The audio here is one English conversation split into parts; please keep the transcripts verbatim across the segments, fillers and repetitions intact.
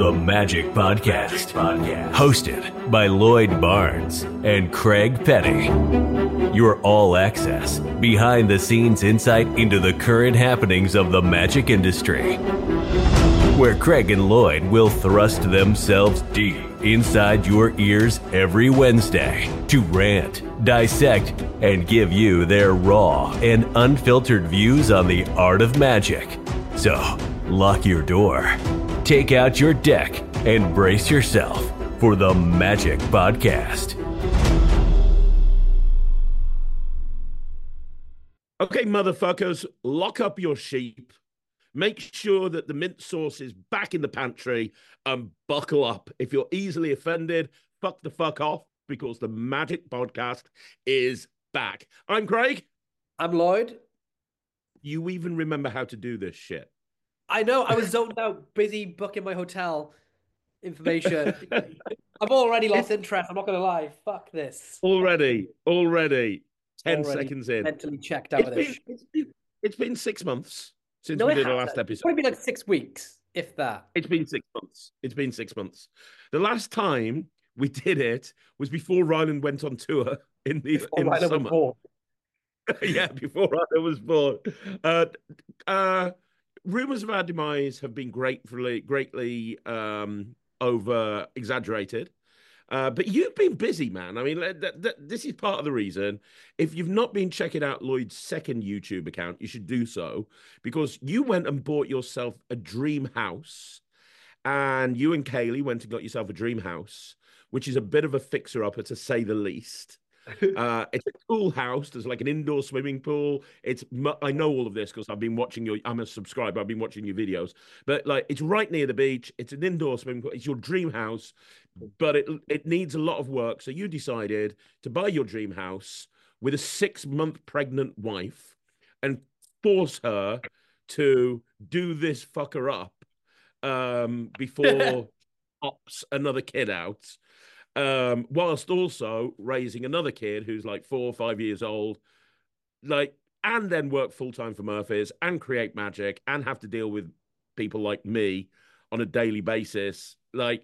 The Magic Podcast, hosted by Lloyd Barnes and Craig Petty. Your all-access, behind-the-scenes insight into the current happenings of the magic industry, where Craig and Lloyd will thrust themselves deep inside your ears every Wednesday to rant, dissect, and give you their raw and unfiltered views on the art of magic. So, lock your door, take out your deck, and brace yourself for the Magic Podcast. Okay, motherfuckers, lock up your sheep. Make sure that the mint sauce is back in the pantry and buckle up. If you're easily offended, fuck the fuck off, because the Magic Podcast is back. I'm Craig. I'm Lloyd. You even remember how to do this shit? I know. I was zoned out, busy booking my hotel information. I've already lost interest. I'm not going to lie. Fuck this. Already, already. Ten already seconds in. Mentally checked out It's of been, this. it's, been, it's been six months since No, we it did our hasn't. last episode. It's probably been like six weeks, if that. It's been six months. It's been six months. The last time we did it was before Ryland went on tour in the, Before in the Ryland was summer. born. Yeah, before Ryland was born. Uh, uh, rumors of our demise have been greatly, greatly um, over exaggerated. Uh, but you've been busy, man. I mean, th- th- this is part of the reason. If you've not been checking out Lloyd's second YouTube account, you should do so, because you went and bought yourself a dream house, and you and Kaylee went and got yourself a dream house, which is a bit of a fixer-upper, to say the least. Uh, it's a cool house. There's like an indoor swimming pool. It's I know all of this because I've been watching your. I'm a subscriber. I've been watching your videos. But like, it's right near the beach. It's an indoor swimming pool. It's your dream house, but it it needs a lot of work. So you decided to buy your dream house with a six month pregnant wife and force her to do this fucker up um, before pops another kid out. Um, whilst also raising another kid who's like four or five years old, like, and then work full time for Murphy's and create magic and have to deal with people like me on a daily basis. Like,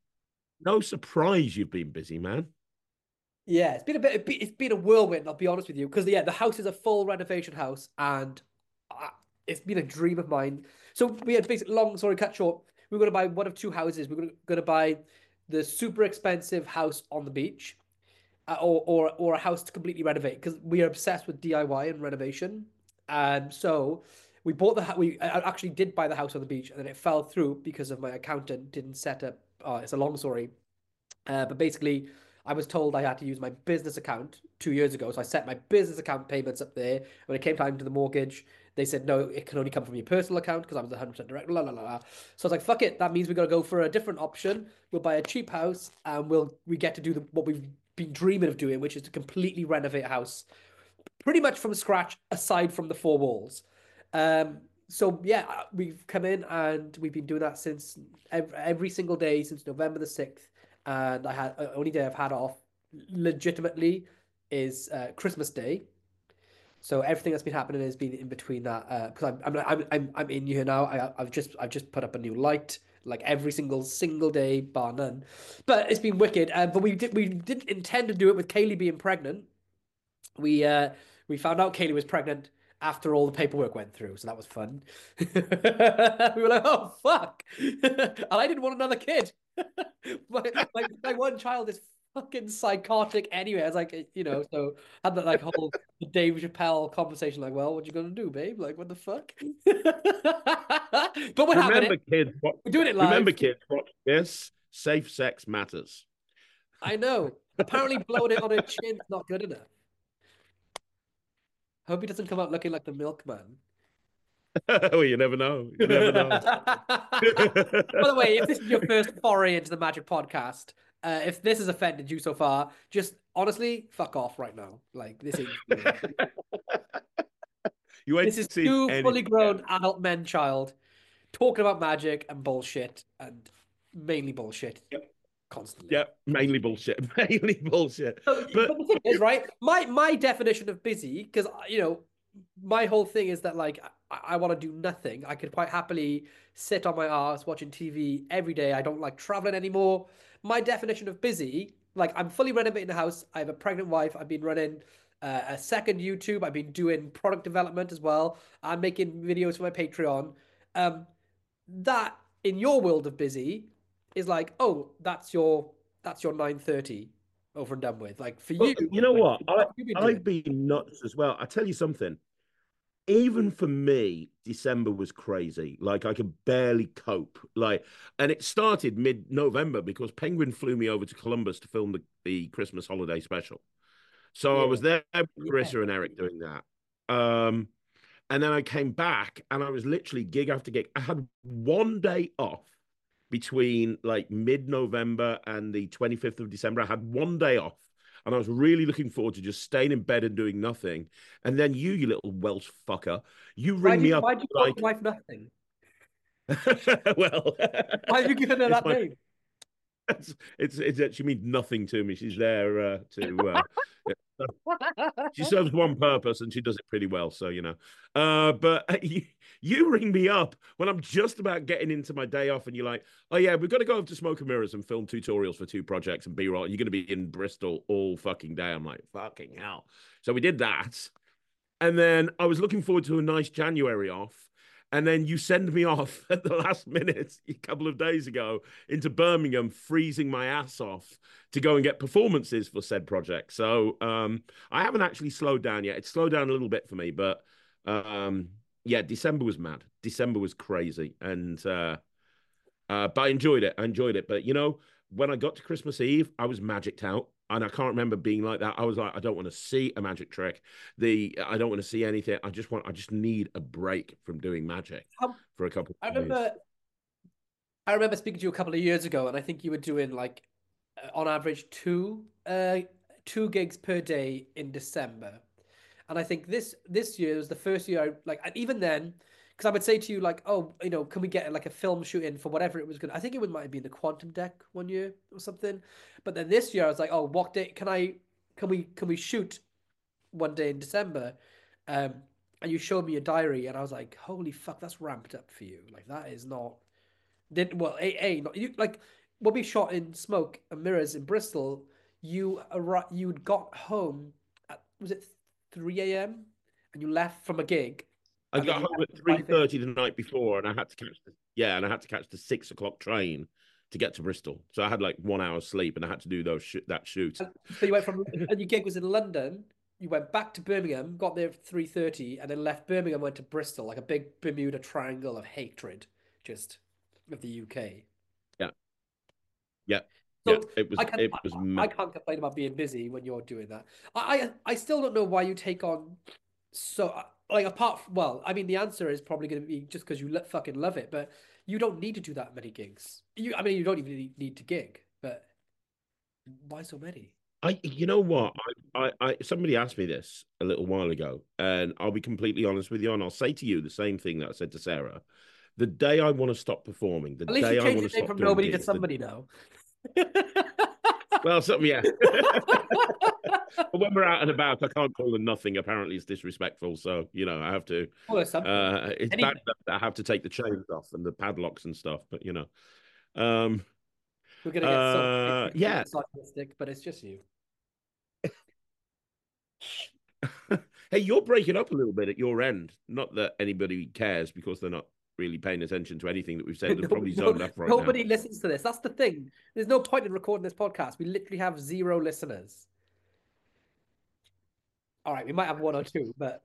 no surprise you've been busy, man. Yeah, it's been a bit. It's been a whirlwind. I'll be honest with you, because yeah, the house is a full renovation house, and uh, it's been a dream of mine. So we had basically, long story cut short, we were going to buy one of two houses. We were going to buy the super expensive house on the beach, uh, or or or a house to completely renovate, because we are obsessed with D I Y and renovation. And so we bought the we actually did buy the house on the beach, and then it fell through because of my accountant didn't set up. Oh, it's a long story, uh, but basically, I was told I had to use my business account two years ago, so I set my business account payments up there. When it came time to the mortgage, they said, no, it can only come from your personal account, because I was one hundred percent direct, la, la, la, la. So I was like, fuck it, that means we've got to go for a different option. We'll buy a cheap house, and we'll we get to do the, what we've been dreaming of doing, which is to completely renovate a house, pretty much from scratch, aside from the four walls. Um, so yeah, we've come in, and we've been doing that since every, every single day since November the sixth. And I had uh, only day I've had off legitimately is uh, Christmas Day. So everything that's been happening has been in between that. Because uh, I'm, I'm I'm I'm in here now. I I've just I've just put up a new light, like every single single day, bar none. But it's been wicked. Uh, but we did we didn't intend to do it with Kaylee being pregnant. We uh we found out Kaylee was pregnant after all the paperwork went through, so that was fun. We were like, oh fuck, and I didn't want another kid. my, my, my one child is fucking psychotic anyway. I was like, you know, so I had that like whole Dave Chappelle conversation, like, well, what you gonna do, babe? Like, what the fuck? But we're remember, having it. kids, what, We're doing it live. Remember, kids, watch this. Safe sex matters. I know. Apparently, blowing it on her chin's not good enough. Hope he doesn't come out looking like the milkman. Oh, you never know. You never know. By the way, if this is your first foray into the Magic Podcast, uh, if this has offended you so far, just honestly, fuck off right now. Like, this is you ain't this is seen two anything fully grown yet. adult men child talking about magic and bullshit, and mainly bullshit. Yep. Constantly. Yep, mainly bullshit. Mainly bullshit. So, But, but the thing is, right? My my definition of busy, because you know, my whole thing is that like I, I want to do nothing. I could quite happily sit on my ass watching T V every day. I don't like traveling anymore. My definition of busy, like I'm fully renovating the house. I have a pregnant wife. I've been running uh, a second YouTube. I've been doing product development as well. I'm making videos for my Patreon. Um, that in your world of busy is like, oh, that's your that's your nine thirty over and done with. Like for Well, you, you know like what? I what have you been doing? I've been nuts as well. I tell you something. Even for me, December was crazy. Like I could barely cope. Like, and it started mid-November because Penguin flew me over to Columbus to film the, the Christmas holiday special. So I Yeah, was there with yeah. Carissa and Eric doing that. Um, and then I came back and I was literally gig after gig. I had one day off between like mid-November and the twenty-fifth of December. I had one day off. And I was really looking forward to just staying in bed and doing nothing. And then you, you little Welsh fucker, you Why ring do me you up why do you call like, your wife nothing? well, Why have you given her it's that my name? it's it's, it's actually means nothing to me. She's there uh, to uh, she serves one purpose and she does it pretty well. So, you know, uh, but you, you ring me up when I'm just about getting into my day off and you're like, oh, yeah, we've got to go over to Smoke and Mirrors and film tutorials for two projects and B-roll. You're going to be in Bristol all fucking day. I'm like, fucking hell. So we did that. And then I was looking forward to a nice January off. And then you send me off at the last minute a couple of days ago into Birmingham, freezing my ass off to go and get performances for said project. So um, I haven't actually slowed down yet. It's slowed down a little bit for me, but um, yeah, December was mad. December was crazy, and uh, uh, but I enjoyed it. I enjoyed it. But you know, when I got to Christmas Eve, I was magicked out. And I can't remember being like that. I was like, I don't want to see a magic trick. The I don't want to see anything. I just want I just need a break from doing magic Um, for a couple I of days. remember I remember speaking to you a couple of years ago, and I think you were doing like uh, on average two uh two gigs per day in December. And I think this this year was the first year I like and even then, because I would say to you like, oh, you know, can we get like a film shoot in for whatever it was gonna I think it would might have been the Quantum Deck one year or something. But then this year I was like, oh, what day can I can we can we shoot one day in December? Um and you showed me a diary and I was like, holy fuck, that's ramped up for you. Like that is not did well, a a not you like when we shot in Smoke and Mirrors in Bristol, you arri- you'd got home at was it three a m and you left from a gig, I and then got you home left at at three five fifty. thirty the night before, and I had to catch the yeah, and I had to catch the six o'clock train to get to Bristol. So I had like one hour's sleep, and I had to do those sh that shoot. So you went from and your gig was in London. You went back to Birmingham, got there at three thirty, and then left Birmingham, went to Bristol, like a big Bermuda Triangle of hatred, just of the U K. Yeah, yeah, yeah. So It I was can it I, was I mad. can't complain about being busy when you're doing that. I I, I still don't know why you take on so uh, like apart from, well, I mean the answer is probably going to be just because you lo fucking love it, but you don't need to do that many gigs. You I mean you don't even need, need to gig, but why so many? I, you know what? I, I, I, somebody asked me this a little while ago, and I'll be completely honest with you, and I'll say to you the same thing that I said to Sarah. The day I want to stop performing, the At least you day I changed want your to name stop from doing nobody to gigs, the somebody now. well, something, yeah. But when we're out and about, I can't call them nothing. Apparently, it's disrespectful. So, you know, I have to, Or something. uh, it's bad Anything. that I have to take the chains off and the padlocks and stuff, but, you know, um, We're gonna get so uh, being yeah. sarcastic, but it's just you. Hey, you're breaking up a little bit at your end. Not that anybody cares because they're not really paying attention to anything that we've said. They're No, probably no, zoned off right now. nobody listens to this. That's the thing. There's no point in recording this podcast. We literally have zero listeners. All right, we might have one or two, but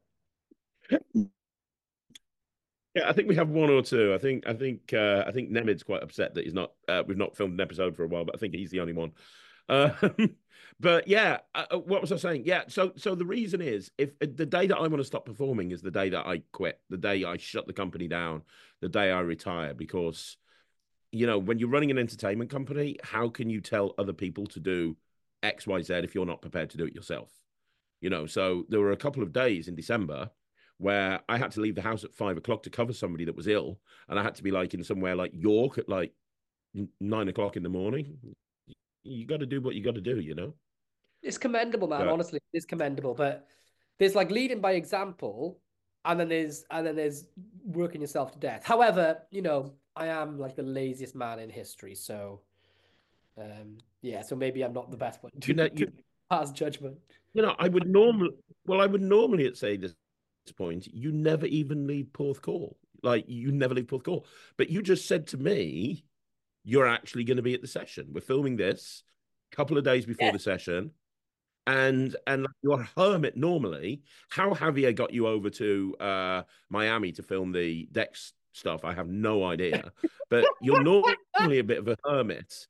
Yeah, I think we have one or two. I think I think uh, I think Nemed's quite upset that he's not. Uh, we've not filmed an episode for a while, but I think he's the only one. Uh, but yeah, uh, uh, what was I saying? Yeah, so so the reason is if uh, the day that I want to stop performing is the day that I quit, the day I shut the company down, the day I retire, because you know when you're running an entertainment company, how can you tell other people to do X, Y, Z if you're not prepared to do it yourself? You know, so there were a couple of days in December where I had to leave the house at five o'clock to cover somebody that was ill, and I had to be like in somewhere like York at like nine o'clock in the morning. You got to do what you got to do, you know. it's commendable, man. But Honestly, it's commendable. But there's like leading by example, and then there's and then there's working yourself to death. However, you know, I am like the laziest man in history, so um, yeah, so maybe I'm not the best one You to, know, to you pass judgment. you know, I would normally, well, I would normally say this point, you never even leave Porthcawl. Like you never leave Porthcawl. But you just said to me, you're actually going to be at the session. We're filming this a couple of days before Yeah. the session. And and like you're a hermit normally. How Javier got you over to uh, Miami to film the Dex stuff, I have no idea. But you're normally a bit of a hermit.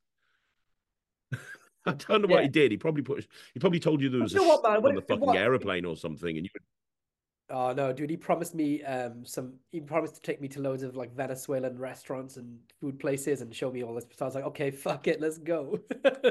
I don't know what Yeah. he did. He probably put he probably told you there was You a know sh what, man? on What, the fucking what? aeroplane or something, and you Oh no, dude, he promised me um some he promised to take me to loads of like Venezuelan restaurants and food places and show me all this. So I was like, okay, fuck it, let's go.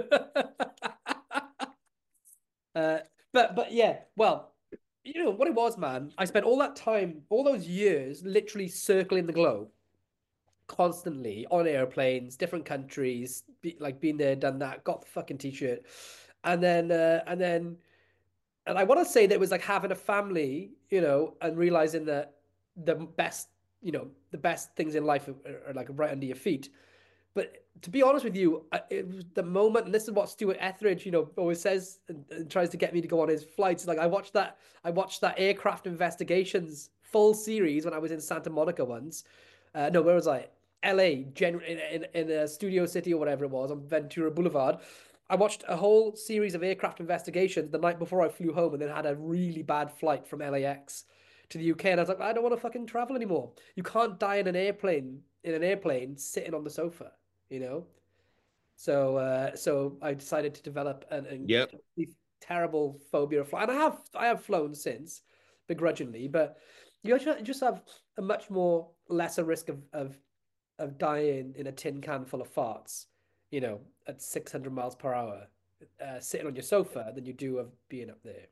uh but but yeah, well, you know what it was, man. I spent all that time, all those years literally circling the globe constantly on airplanes, different countries, be, like been there, done that, got the fucking t-shirt. And then uh and then and I want to say that it was like having a family, you know, and realizing that the best, you know, the best things in life are, are like right under your feet. But to be honest with you, it was the moment, and this is what Stuart Etheridge, you know, always says and, and tries to get me to go on his flights. Like I watched that, I watched that Aircraft Investigations full series when I was in Santa Monica once. Uh, no, where was I? L A, gen- in, in, in a Studio City or whatever it was on Ventura Boulevard. I watched a whole series of Aircraft Investigations the night before I flew home, and then had a really bad flight from L A X to the U K. And I was like, I don't want to fucking travel anymore. You can't die in an airplane in an airplane sitting on the sofa, you know. So uh, so I decided to develop an, an yep. terrible phobia of flying. And I have I have flown since, begrudgingly, but you just have a much more lesser risk of of of dying in a tin can full of farts, you know, at six hundred miles per hour, uh, sitting on your sofa than you do of being up there.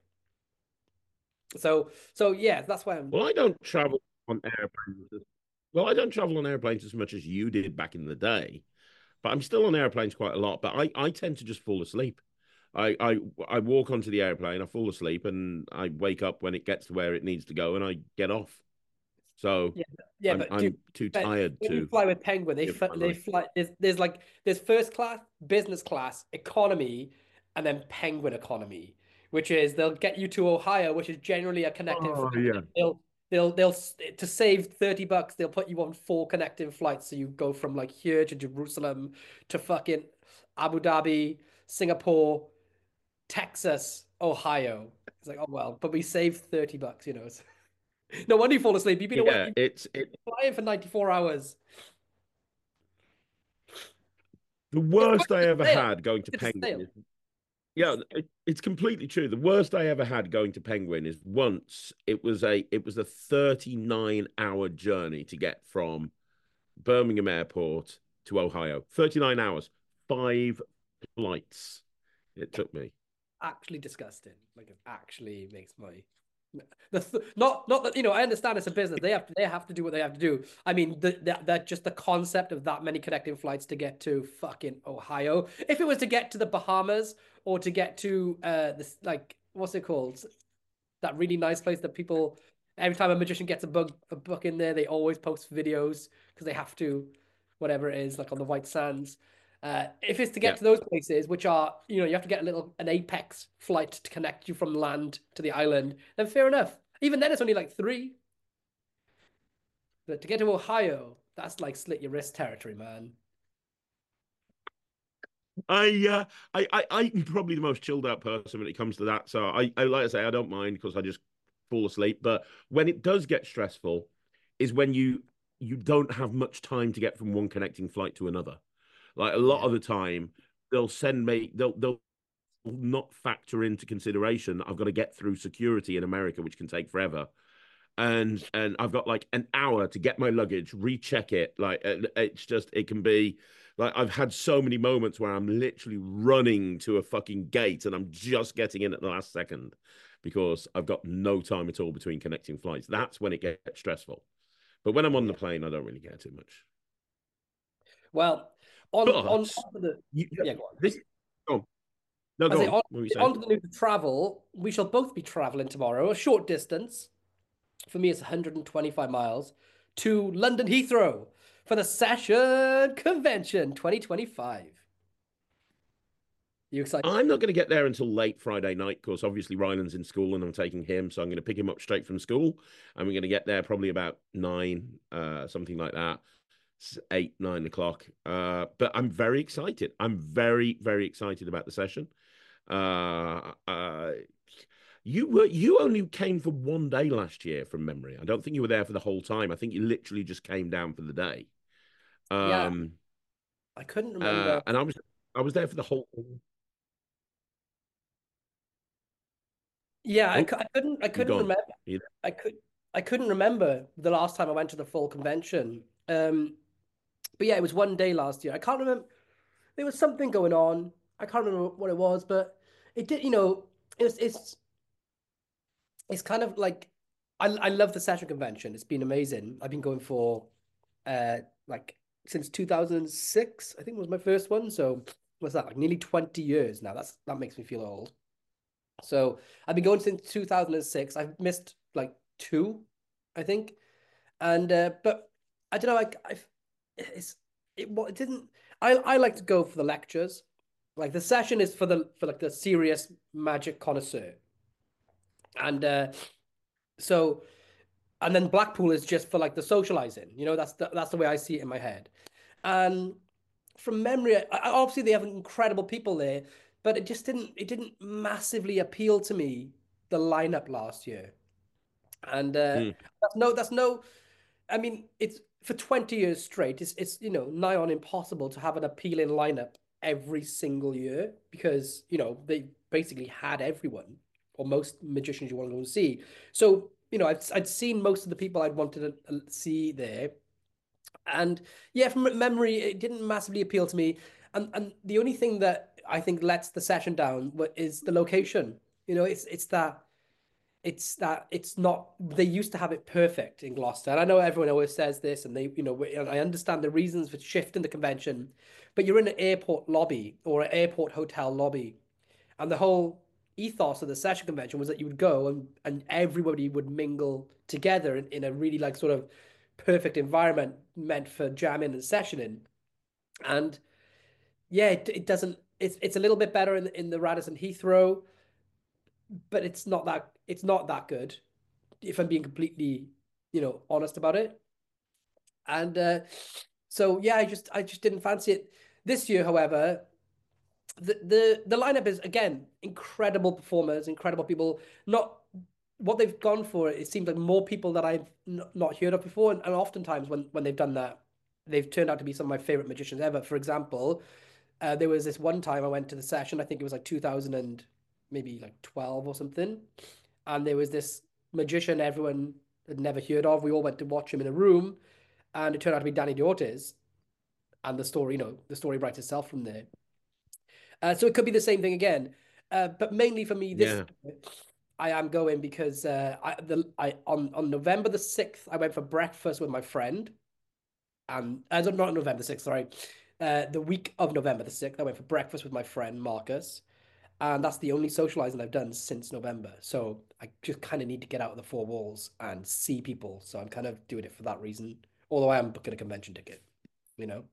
So so yeah, that's why I'm. Well, I don't travel on airplanes. as- Well, I don't travel on airplanes as much as you did back in the day, but I'm still on airplanes quite a lot. But I, I tend to just fall asleep. I, I I walk onto the airplane, I fall asleep, and I wake up when it gets to where it needs to go, and I get off. So Yeah, yeah, I'm but dude, I'm too but tired when you to fly with Penguin, they give f- my they life. fly. There's there's like there's first class, business class, economy, and then Penguin economy, which is they'll get you to Ohio, which is generally a connecting Oh flight. yeah. They'll they'll they'll to save thirty bucks, they'll put you on four connecting flights, so you go from like here to Jerusalem to fucking Abu Dhabi, Singapore, Texas, Ohio. It's like, oh well, but we saved thirty bucks, you know. No wonder you fall asleep. You've been awake. Yeah, it's it Flying for ninety-four hours. the It's worst I worth ever the sale. had going to It's a Penguin sale. is yeah, it, it's completely true. The worst I ever had going to Penguin is once it was a it was a thirty-nine hour journey to get from Birmingham Airport to Ohio. thirty-nine hours, five flights it took me. Actually disgusting. Like it actually makes my the th not not that you know I understand it's a business. They have to, they have to do what they have to do. I mean the, that that just the concept of that many connecting flights to get to fucking Ohio. If it was to get to the Bahamas or to get to uh this like what's it called? That really nice place that people every time a magician gets a bug a book in there, they always post videos because they have to, whatever it is, like on the White Sands. Uh, if it's to get Yeah. to those places, which are, you know, you have to get a little an apex flight to connect you from land to the island, then fair enough. Even then, it's only like three. But to get to Ohio, that's like slit your wrist territory, man. I uh I, I I'm probably the most chilled out person when it comes to that. So I, I like I say I don't mind because I just fall asleep. But when it does get stressful is when you you don't have much time to get from one connecting flight to another. Like a lot Yeah. of the time, they'll send me they'll they'll not factor into consideration that I've got to get through security in America, which can take forever. And and I've got like an hour to get my luggage, recheck it. Like it's just it can be like I've had so many moments where I'm literally running to a fucking gate and I'm just getting in at the last second because I've got no time at all between connecting flights. That's when it gets stressful. But when I'm on the Yeah. plane, I don't really care too much. Well, on on But top of the you, yeah, go on. this, oh, No, I go say on. on, What were you on saying? to the news of travel. We shall both be traveling tomorrow, a short distance. For me, it's one hundred twenty-five miles to London Heathrow for the Session Convention twenty twenty-five. You excited? I'm not going to get there until late Friday night because obviously Ryland's in school and I'm taking him, so I'm going to pick him up straight from school, and we're going to get there probably about nine, uh, something like that, eight, nine o'clock. Uh, but I'm very excited. I'm very, very excited about the session. Uh, uh, you were you only came for one day last year from memory. I don't think you were there for the whole time. I think you literally just came down for the day. Yeah, Um, I couldn't uh, remember. and I was I was there for the whole. Yeah, I, Oh, cou- I couldn't. I you couldn't gone? remember. You I could. I couldn't remember the last time I went to the full convention. Um, but yeah, it was one day last year. I can't remember. There was something going on. I can't remember what it was, but it did. You know, it was. It's. It's kind of like I. I love the Session Convention. It's been amazing. I've been going for, uh, like since two thousand six. I think was my first one. So what's that? Like nearly twenty years now. That's that makes me feel old. So I've been going since two thousand six. I've missed like two, I think. And uh, but I don't know. Like I, it's it. What it didn't. I I like to go for the lectures. Like the session is for the for like the serious magic connoisseur, and uh, so and then Blackpool is just for like the socializing. You know, that's the, that's the way I see it in my head. And from memory, I, obviously they have incredible people there, but it just didn't it didn't massively appeal to me the lineup last year. And uh, mm, that's no that's no I mean, it's for twenty years straight, it's it's you know, nigh on impossible to have an appealing lineup every single year because, you know, they basically had everyone or most magicians you want to go and see. So, you know, I'd I'd seen most of the people I'd wanted to uh, see there. And yeah, from memory, it didn't massively appeal to me. And and the only thing that I think lets the session down is the location. You know, it's it's that it's that it's not they used to have it perfect in Gloucester. And I know everyone always says this, and they, you know, and I understand the reasons for shifting the convention, but you're in an airport lobby or an airport hotel lobby, and the whole ethos of the session convention was that you would go and and everybody would mingle together in, in a really like sort of perfect environment meant for jamming and sessioning. And yeah, it, it doesn't. It's it's a little bit better in in the Radisson Heathrow, but it's not that it's not that good if I'm being completely, you know, honest about it. And uh, so yeah, I just I just didn't fancy it this year. However, the the the lineup is again incredible performers, incredible people. Not what they've gone for. It seems like more people that I've n- not heard of before, and, and oftentimes when when they've done that, they've turned out to be some of my favorite magicians ever. For example, uh, there was this one time I went to the session. I think it was like two thousand and maybe like twelve or something, and there was this magician everyone had never heard of. We all went to watch him in a room, and it turned out to be Danny D'Ortiz, and the story, you know, the story writes itself from there. Uh, so it could be the same thing again, uh, but mainly for me this yeah. I am going because uh, I the I on on November the sixth I went for breakfast with my friend, and as of not November the sixth, sorry, uh, the week of November the sixth I went for breakfast with my friend Marcus, and that's the only socializing I've done since November. So I just kind of need to get out of the four walls and see people. So I'm kind of doing it for that reason. Although I am booking a convention ticket, you know.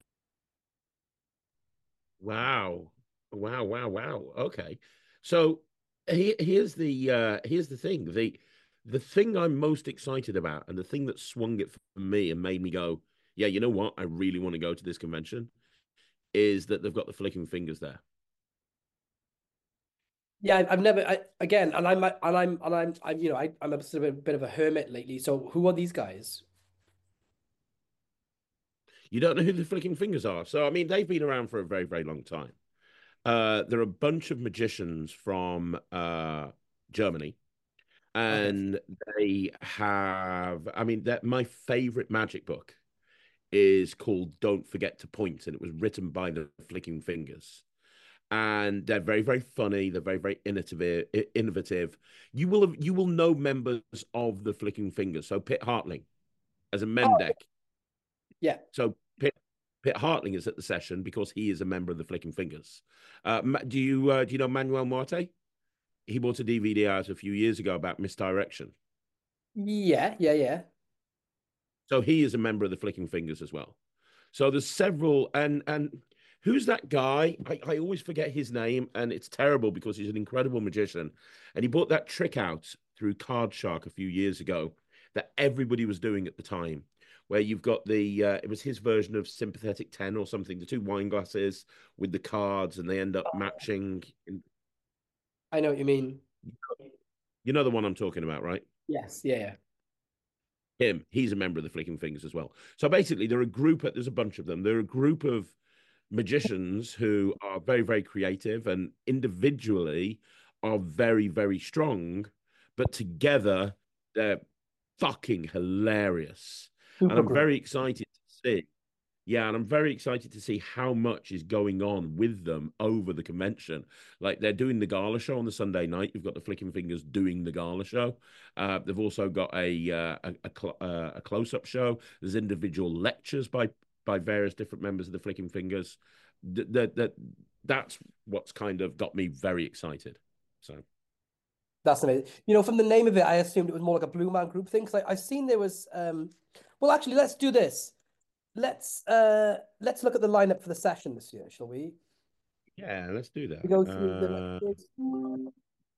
Wow. Wow, wow, wow. Okay. So he, here's the uh here's the thing. The the thing I'm most excited about and the thing that swung it for me and made me go, yeah, you know what? I really want to go to this convention is that they've got the flicking fingers there. Yeah, I've never. I again, and I'm and I'm and I'm I'm you know I I'm a sort of a bit of a hermit lately. So who are these guys? You don't know who the flicking fingers are. So I mean, they've been around for a very, very long time. Uh, they're a bunch of magicians from uh Germany, Okay. and they have. I mean, that my favorite magic book is called Don't Forget to Point, and it was written by the Flicking Fingers. And they're very, very funny. They're very, very innovative. Innovative. You will have, you will know members of the Flicking Fingers. So Pitt Hartling as a Oh, Mendek. yeah. So Pitt, Pit Hartling is at the session because he is a member of the Flicking Fingers. Uh, do you uh, do you know Manuel Muerte? He bought a D V D out a few years ago about misdirection. Yeah, yeah, yeah. So he is a member of the Flicking Fingers as well. So there's several, and and who's that guy? I, I always forget his name, and it's terrible because he's an incredible magician. And he brought that trick out through Card Shark a few years ago that everybody was doing at the time, where you've got the uh, it was his version of Sympathetic Ten or something, the two wine glasses with the cards, and they end up matching. I know what you mean. You know the one I'm talking about, right? Yes, yeah, yeah. Him, he's a member of the Flicking Fingers as well. So basically, they're a group. There's a bunch of them. They're a group of magicians who are very, very creative and individually are very, very strong, but together they're fucking hilarious. Super And I'm group. very excited to see. Yeah, and I'm very excited to see how much is going on with them over the convention. Like they're doing the gala show on the Sunday night. You've got the Flicking Fingers doing the gala show. Uh, they've also got a uh, a, a, cl uh, a close-up show. There's individual lectures by by various different members of the Flicking Fingers. That that that that's what's kind of got me very excited. So that's amazing. You know, from the name of it, I assumed it was more like a Blue Man Group thing. Because I've seen there was. Um... Well, actually, let's do this. Let's uh let's look at the lineup for the session this year, shall we? Yeah, let's do that. We go through uh, the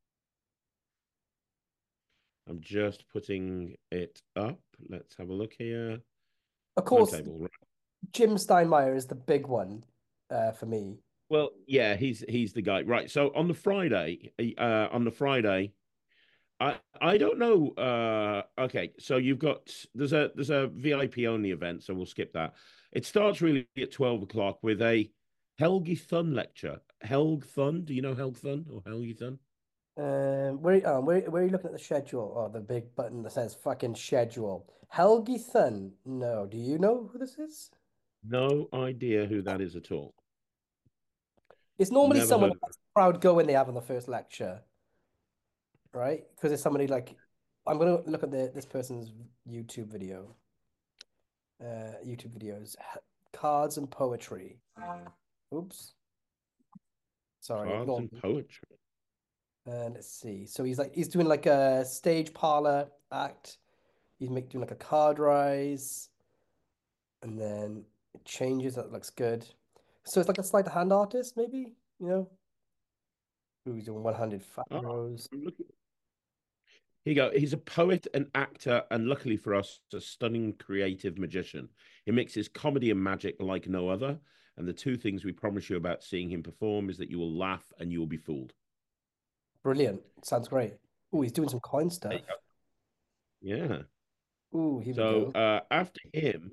I'm just putting it up. Let's have a look here. Of course, Timetable, right. Jim Steinmeier is the big one uh, for me. Well, yeah, he's he's the guy, right? So on the Friday, uh, on the Friday, I I don't know. Uh, okay, so you've got there's a there's a V I P only event, so we'll skip that. It starts really at twelve o'clock with a Helgi Thun lecture. Helg Thun, do you know Helg Thun or Helgi Thun? Um, where, um, where, where are you looking at the schedule? Oh, the big button that says fucking schedule. Helgi Thun. No, do you know who this is? No idea who that is at all. It's normally Never someone heard of that's proud going they have on the first lecture, right? Because it's somebody like I'm gonna look at the this person's YouTube video. Uh, YouTube videos, cards and poetry. Oops. Sorry, Cards ignore and me. poetry. And let's see. So he's like he's doing like a stage parlor act. He's make, doing like a card rise, and then it changes. That looks good. So it's like a sleight of hand artist, maybe, you know? Ooh, he's doing one-handed fat Oh, rows. I'm looking. Here you go. He's a poet and actor, and luckily for us, a stunning creative magician. He mixes comedy and magic like no other. And the two things we promise you about seeing him perform is that you will laugh and you will be fooled. Brilliant. Sounds great. Ooh, he's doing some coin stuff. Yeah. Ooh, here we So go. uh, after him,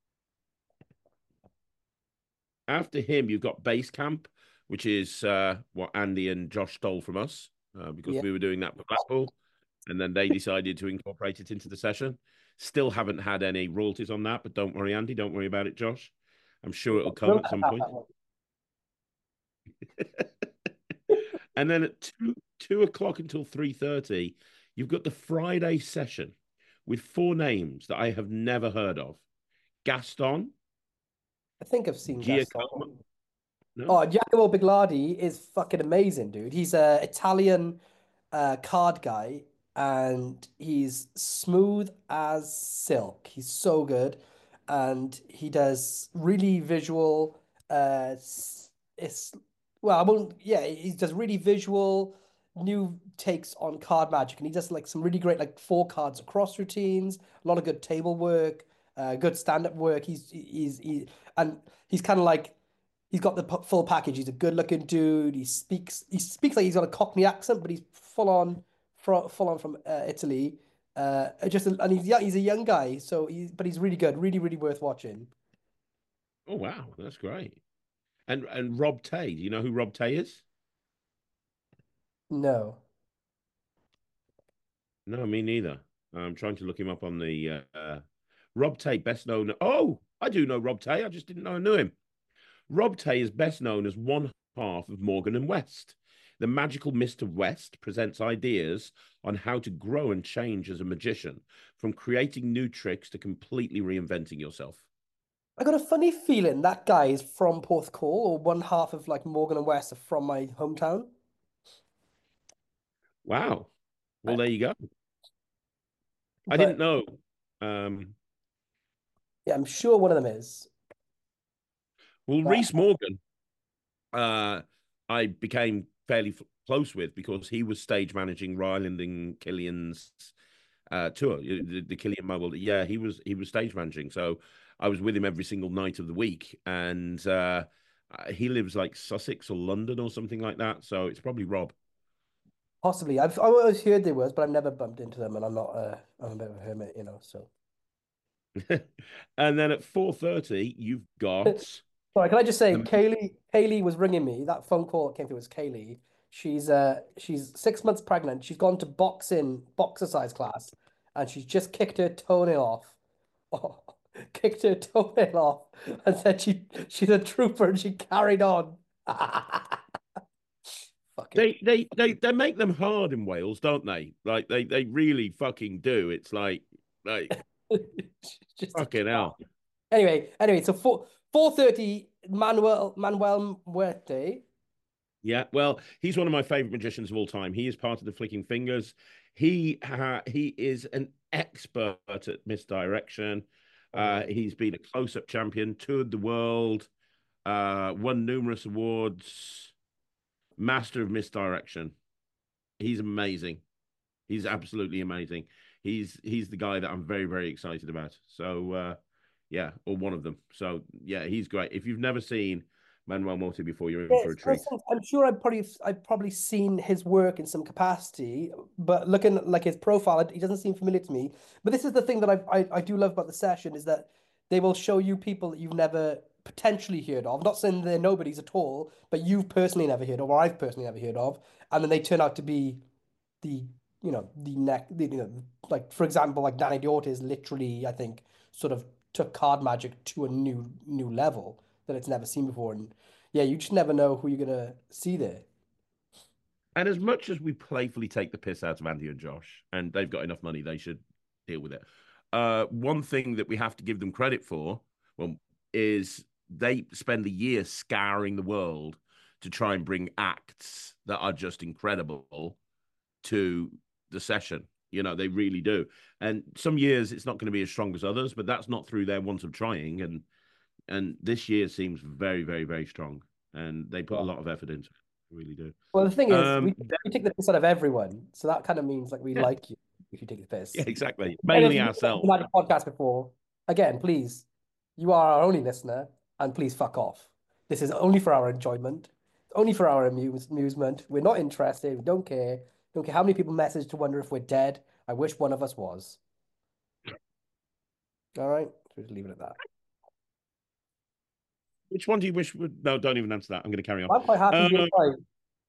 after him, you've got Base Camp, which is uh, what Andy and Josh stole from us uh, because Yeah. we were doing that for Blackpool. And then they decided to incorporate it into the session. Still haven't had any royalties on that, but don't worry, Andy. Don't worry about it, Josh. I'm sure it'll come We'll at some have point. that one. And then at two, two o'clock until three thirty, you've got the Friday session with four names that I have never heard of. Gaston, I think I've seen Giacomo. Gaston. No? Oh, Giacomo Bigladi is fucking amazing, dude. He's a Italian uh, card guy, and he's smooth as silk. He's so good, and he does really visual. Uh, s- it's well, I won't. Yeah, he does really visual new takes on card magic, and he does like some really great like four cards across routines. A lot of good table work, uh, good stand-up work. He's he's he and he's kind of like he's got the p- full package. He's a good-looking dude. He speaks he speaks like he's got a Cockney accent, but he's full on fro full on from uh, Italy. Uh, just and he's yeah, he's a young guy, so he's but he's really good, really really worth watching. Oh, wow. That's great. And and Rob Tay. Do you know who Rob Tay is? No, No, me neither. I'm trying to look him up on the uh, uh, Rob Tay, best known. Oh, I do know Rob Tay. I just didn't know I knew him. Rob Tay is best known as one half of Morgan and West. The magical Mister West presents ideas on how to grow and change as a magician, from creating new tricks to completely reinventing yourself. I got a funny feeling that guy is from Porthcawl, or one half of like Morgan and West are from my hometown. Wow. Well, I, there you go. I didn't but know. Um, yeah, I'm sure one of them is. well, But Reese Morgan, uh, I became fairly f- close with because he was stage managing Ryland and Killian's uh, tour, the, the Killian Mobile. Yeah, he was he was stage managing, so I was with him every single night of the week, and uh, uh, he lives like Sussex or London or something like that. So it's probably Rob. possibly, I've I always heard they was, but I've never bumped into them, and I'm not. Uh, I'm a bit of a hermit, you know. So And then at four thirty, you've got sorry, can I just say, the Kaylee, Kaylee was ringing me. That phone call that came through was Kaylee. She's uh she's six months pregnant. She's gone to boxing boxercise class, and she's just kicked her toenail off. Oh, kicked her toenail off, and said she she's a trooper, and she carried on. Fucking they they they they make them hard in Wales, don't they? Like they they really fucking do. It's like like she's just a fucking twat. hell. Anyway, anyway, so four four thirty Manuel Manuel Muerte. Yeah, well, he's one of my favorite magicians of all time. He is part of the Flicking Fingers. He uh, he is an expert at misdirection. Uh, Oh, he's been a close-up champion, toured the world, uh, won numerous awards, master of misdirection. He's amazing. He's absolutely amazing. He's he's the guy that I'm very, very excited about. So uh, yeah, or one of them. So yeah, he's great. If you've never seen Manuel Morti before, you're in for yes, a I treat. think- I'm sure I've probably I've probably seen his work in some capacity, but looking at like his profile, he doesn't seem familiar to me. But this is the thing that I I, I do love about the session is that they will show you people that you've never potentially heard of. I'm not saying they're nobodies at all, but you've personally never heard of, or I've personally never heard of, and then they turn out to be the you know the neck the, you know like for example like Danny Ortiz literally I think sort of took card magic to a new new level that it's never seen before, and yeah, you just never know who you're gonna see there. And as much as we playfully take the piss out of Andy and Josh, and they've got enough money, they should deal with it. Uh, one thing that we have to give them credit for, well, is they spend a year scouring the world to try and bring acts that are just incredible to the session. You know, they really do. And some years it's not going to be as strong as others, but that's not through their want of trying. And and this year seems very, very, very strong. And they put a Yeah. lot of effort into it. They really do. Well, the thing is, Um, we, we take the piss out of everyone, so that kind of means like we yeah, like you if you take the yeah, piss. exactly. And if Mainly you've ourselves. had a podcast before, again, please, you are our only listener, and please fuck off. This is only for our enjoyment, only for our amuse amusement. We're not interested. We don't care. Don't care how many people message to wonder if we're dead. I wish one of us was. All right, so just leave it at that. Which one do you wish would? No, don't even answer that. I'm going to carry on. I'm quite happy you're Um, fine.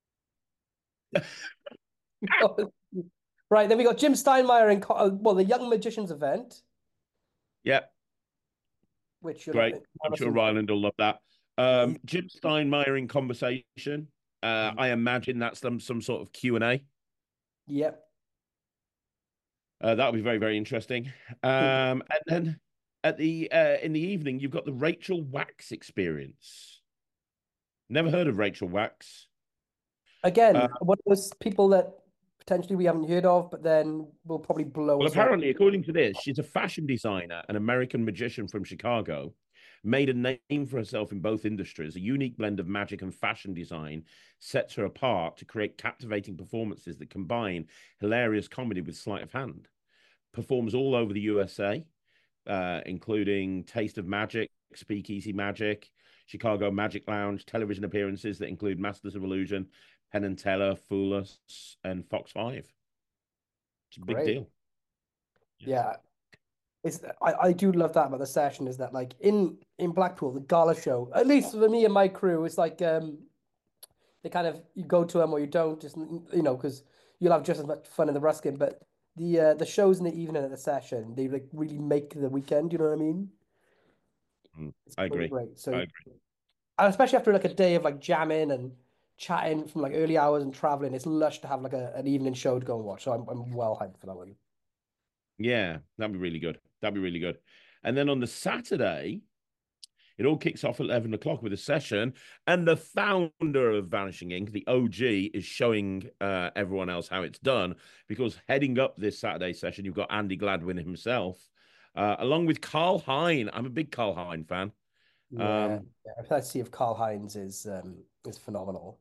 Right, then we got Jim Steinmeier in, co- uh, well, the Young Magicians event, yeah, which you're not, great. none I'm of us sure involved. Ryland will love that. Yeah, Um, Jim Steinmeier in conversation. Uh, he- I imagine that's some some sort of Q and A. Yep. Uh, that'll be very very interesting. Um, and then at the uh, in the evening, you've got the Rachel Wax experience. Never heard of Rachel Wax. Uh, Again, one of those people that potentially we haven't heard of, but then will probably blow Well, us all. apparently, according to this, she's a fashion designer, an American magician from Chicago, made a name for herself in both industries. A unique blend of magic and fashion design sets her apart to create captivating performances that combine hilarious comedy with sleight of hand. Performs all over the U S A, uh, including Taste of Magic, Speakeasy Magic, Chicago Magic Lounge, television appearances that include Masters of Illusion, Penn and Teller, Fool Us, and Fox five. It's a big Great. deal. Yeah. It's I, I do love that about the session is that like in in Blackpool, the gala show, at least for me and my crew, it's like um they kind of you go to them or you don't, just you know, because you'll have just as much fun in the Ruskin, but the uh, the shows in the evening at the session, they like really make the weekend, you know what I mean? Mm, It's I really agree. great. So I agree. and especially after like a day of like jamming and chatting from like early hours and traveling, it's lush to have like a, an evening show to go and watch. So I'm I'm well hyped for that one. Yeah, that'd be really good. That'd be really good. And then on the Saturday, It all kicks off at eleven o'clock with a session, and the founder of Vanishing Ink, the O G, is showing uh, everyone else how it's done. Because heading up this Saturday session, you've got Andy Gladwin himself, uh, along with Carl Hein. I'm a big Carl Hein fan. Yeah, Um, yeah. Let's see if Karl Heinz is um is phenomenal.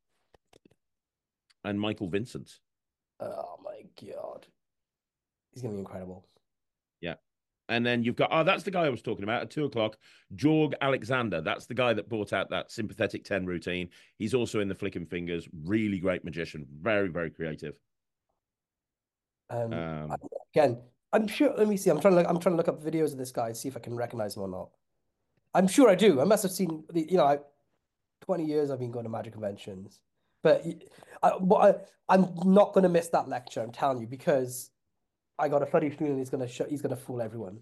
and Michael Vincent. Oh my God. He's gonna be incredible. Yeah. And then you've got, oh, that's the guy I was talking about at two o'clock, Jorg Alexander. That's the guy that brought out that sympathetic ten routine. He's also in the Flicking Fingers. Really great magician. Very, very creative. Um, Um, again, I'm sure. Let me see. I'm trying to look. I'm trying to look up videos of this guy, see if I can recognize him or not. I'm sure I do. I must have seen the. You know, I, twenty years I've been going to magic conventions, but I, but I, I'm not going to miss that lecture. I'm telling you because I got a funny feeling he's going to show. He's going to fool everyone.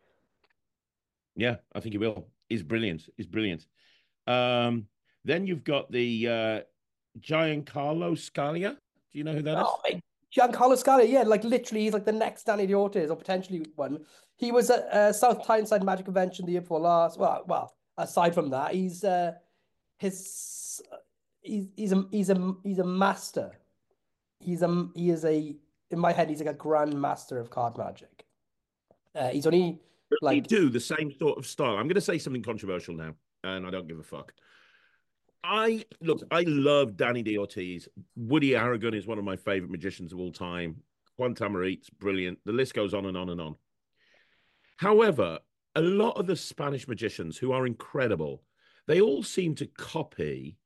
yeah, I think he will. He's brilliant. He's brilliant. Um, then you've got the uh, Giancarlo Scalia. Do you know who that is? Oh, my Giancarlo Scalia, yeah, like literally, he's like the next Danny Ortiz, or potentially one. He was at uh, South Tyneside Magic Convention the year before last. Well, well, aside from that, he's uh, his he's he's a he's a he's a master. He's a he is a in my head, he's like a grand master of card magic. Uh, he's only They like do the same sort of style. I'm going to say something controversial now, and I don't give a fuck. I look, I love Danny D. Ortiz. Woody Aragon is one of my favorite magicians of all time. Juan Tamarit's brilliant. The list goes on and on and on. However, a lot of the Spanish magicians who are incredible, they all seem to copy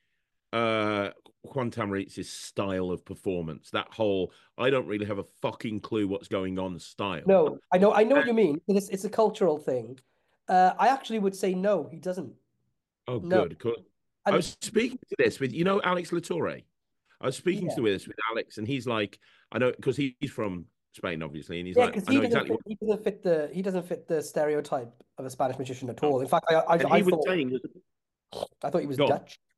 uh Juan Tamarit's style of performance. That whole I don't really have a fucking clue what's going on style. no, I know I know what you mean. It's it's a cultural thing. Uh, I actually would say no, he doesn't. Oh, No, good. Cool. I and was speaking to this with, you know, Alex Latorre. I was speaking yeah. to this with Alex, and he's like, I know, because he's from Spain, obviously, and he's Yeah, like, because I he know doesn't exactly fit, what. he doesn't fit the he doesn't fit the stereotype of a Spanish magician at all. In fact, I And I, I he was thought saying, I thought he was go on. Dutch.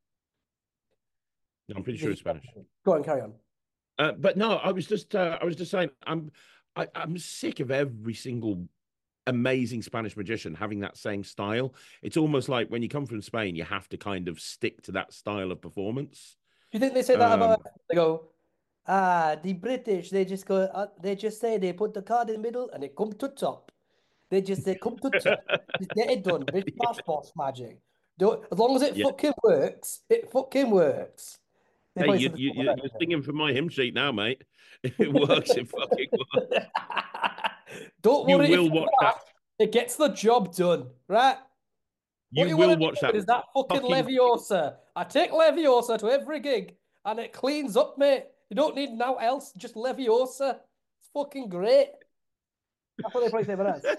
No, I'm pretty The- sure it's Spanish. Go on, carry on. Uh, but no, I was just, uh, I was just saying, I'm, I, I'm sick of every single amazing Spanish magician having that same style. It's almost like when you come from Spain, you have to kind of stick to that style of performance. Do you think they say that Um, about us? They go, ah, the British, they just go, uh, they just say they put the card in the middle and it come to top. They just say come to top. Just get it done. British passports magic. Don't, as long as it yeah. fucking works, it fucking works. They Hey, probably you, said you, you- you're the singing from my hymn sheet now, mate. If it works, it fucking works. Don't You worry if will it's watch that. not, it gets the job done, right? What You you will want to watch do that is that fucking fucking. Leviosa. I take Leviosa to every gig and it cleans up, mate. You don't need now else, just Leviosa. It's fucking great. That's what they probably say about us.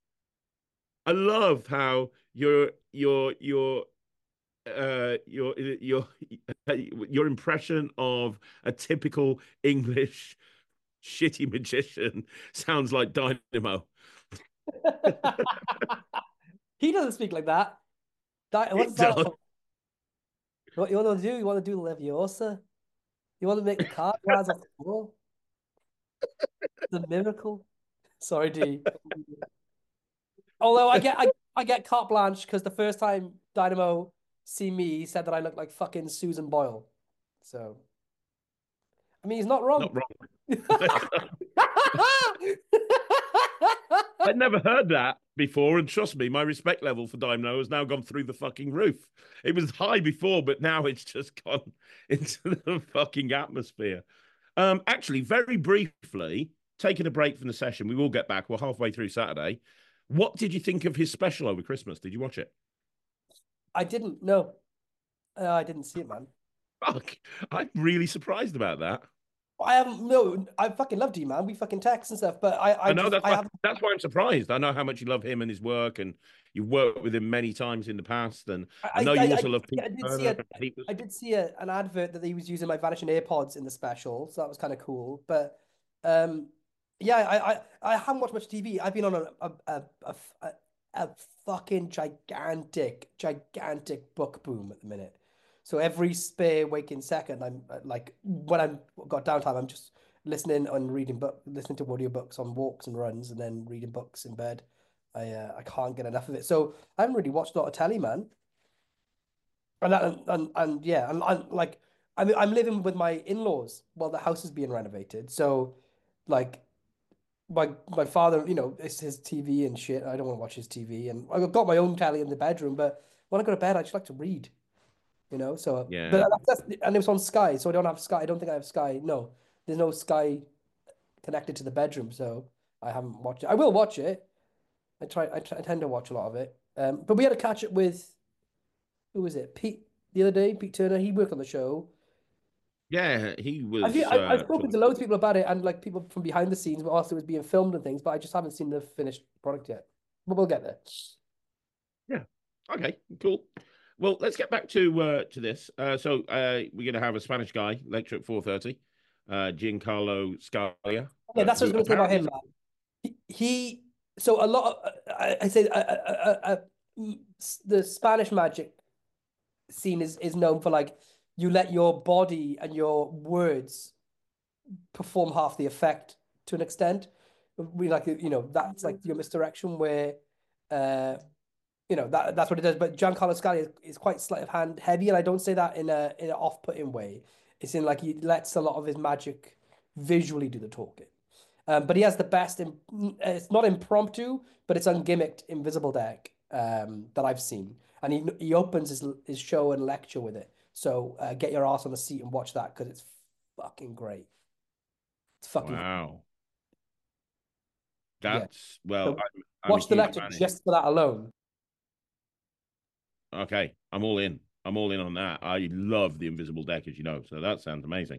I love how your your your uh your your your impression of a typical English shitty magician sounds like Dynamo. He doesn't speak like that. Di- What's It that? does. What you want to do? You want to do Leviosa? You want to make the card rise off the floor? It's a miracle. Sorry, D. Although I get I, I get carte blanche because the first time Dynamo see me, he said that I look like fucking Susan Boyle. So I mean, he's not wrong. Not wrong. I'd never heard that before, and trust me, my respect level for Dynamo has now gone through the fucking roof. It was high before, but now it's just gone into the fucking atmosphere. Um, actually, very briefly, taking a break from the session, we will get back. We're halfway through Saturday. What did you think of his special over Christmas? Did you watch it? I didn't know. Uh, I didn't see it, man. Fuck, I'm really surprised about that. I haven't. No, I fucking love D, man. We fucking text and stuff, but I, I, I know just, that's I why, haven't. that's why I'm surprised. I know how much you love him and his work, and you've worked with him many times in the past. And I, I, know I, you I, also love I, Pete I did see Turner. a, He was... I did see a, an advert that he was using my Vanishing AirPods in the special, so that was kind of cool. But um, yeah, I, I, I haven't watched much T V. I've been on a, a, a, a, a, a fucking gigantic, gigantic book boom at the minute. So every spare waking second, I'm uh, like, when I've got downtime, I'm just listening and reading book, listening to audiobooks on walks and runs, and then reading books in bed. I uh, I can't get enough of it. So I haven't really watched a lot of telly, man. And and and, and yeah, and, and like I mean, I'm living with my in-laws while the house is being renovated. So like my my father, you know, it's his T V and shit. I don't want to watch his T V, and I've got my own telly in the bedroom. But when I go to bed, I just like to read, you know. So, Yeah. but that's, that's and it was on Sky, so I don't have Sky. I don't think I have Sky. No, there's no Sky connected to the bedroom, so I haven't watched it. I will watch it. I try. I, try, I tend to watch a lot of it. Um, but we had a catch up with who was it? Pete the other day. Pete Turner. He worked on the show. Yeah, he I've, was I, I've uh, sort spoken of to loads of people about it, and like people from behind the scenes, but also it was being filmed and things. But I just haven't seen the finished product yet. But we'll get there. yeah. Okay, cool. Well, let's get back to uh, to this. Uh, so uh, we're going to have a Spanish guy lecture at four thirty, uh, Giancarlo Scalia, Yeah, uh, that's what I was who going to say about apparently him, is. man. He, he so a lot. Of, I, I say uh, uh, uh, uh, the Spanish magic scene is is known for like you let your body and your words perform half the effect to an extent. We like you know that's like your misdirection where uh you know that that's what it does. But Giancarlo Scali is, is quite sleight of hand heavy, and I don't say that in a in an off-putting way. It's in like he lets a lot of his magic visually do the talking. Um, but he has the best. In, it's not impromptu, but it's ungimmicked invisible deck um, that I've seen, and he he opens his his show and lecture with it. So uh, get your ass on the seat and watch that because it's fucking great. It's fucking great. Wow, Yeah. that's well, So I'm I'm a watch the huge lecture fan of him. just for that alone. Okay, I'm all in. I'm all in on that. I love the Invisible Deck, as you know, so that sounds amazing.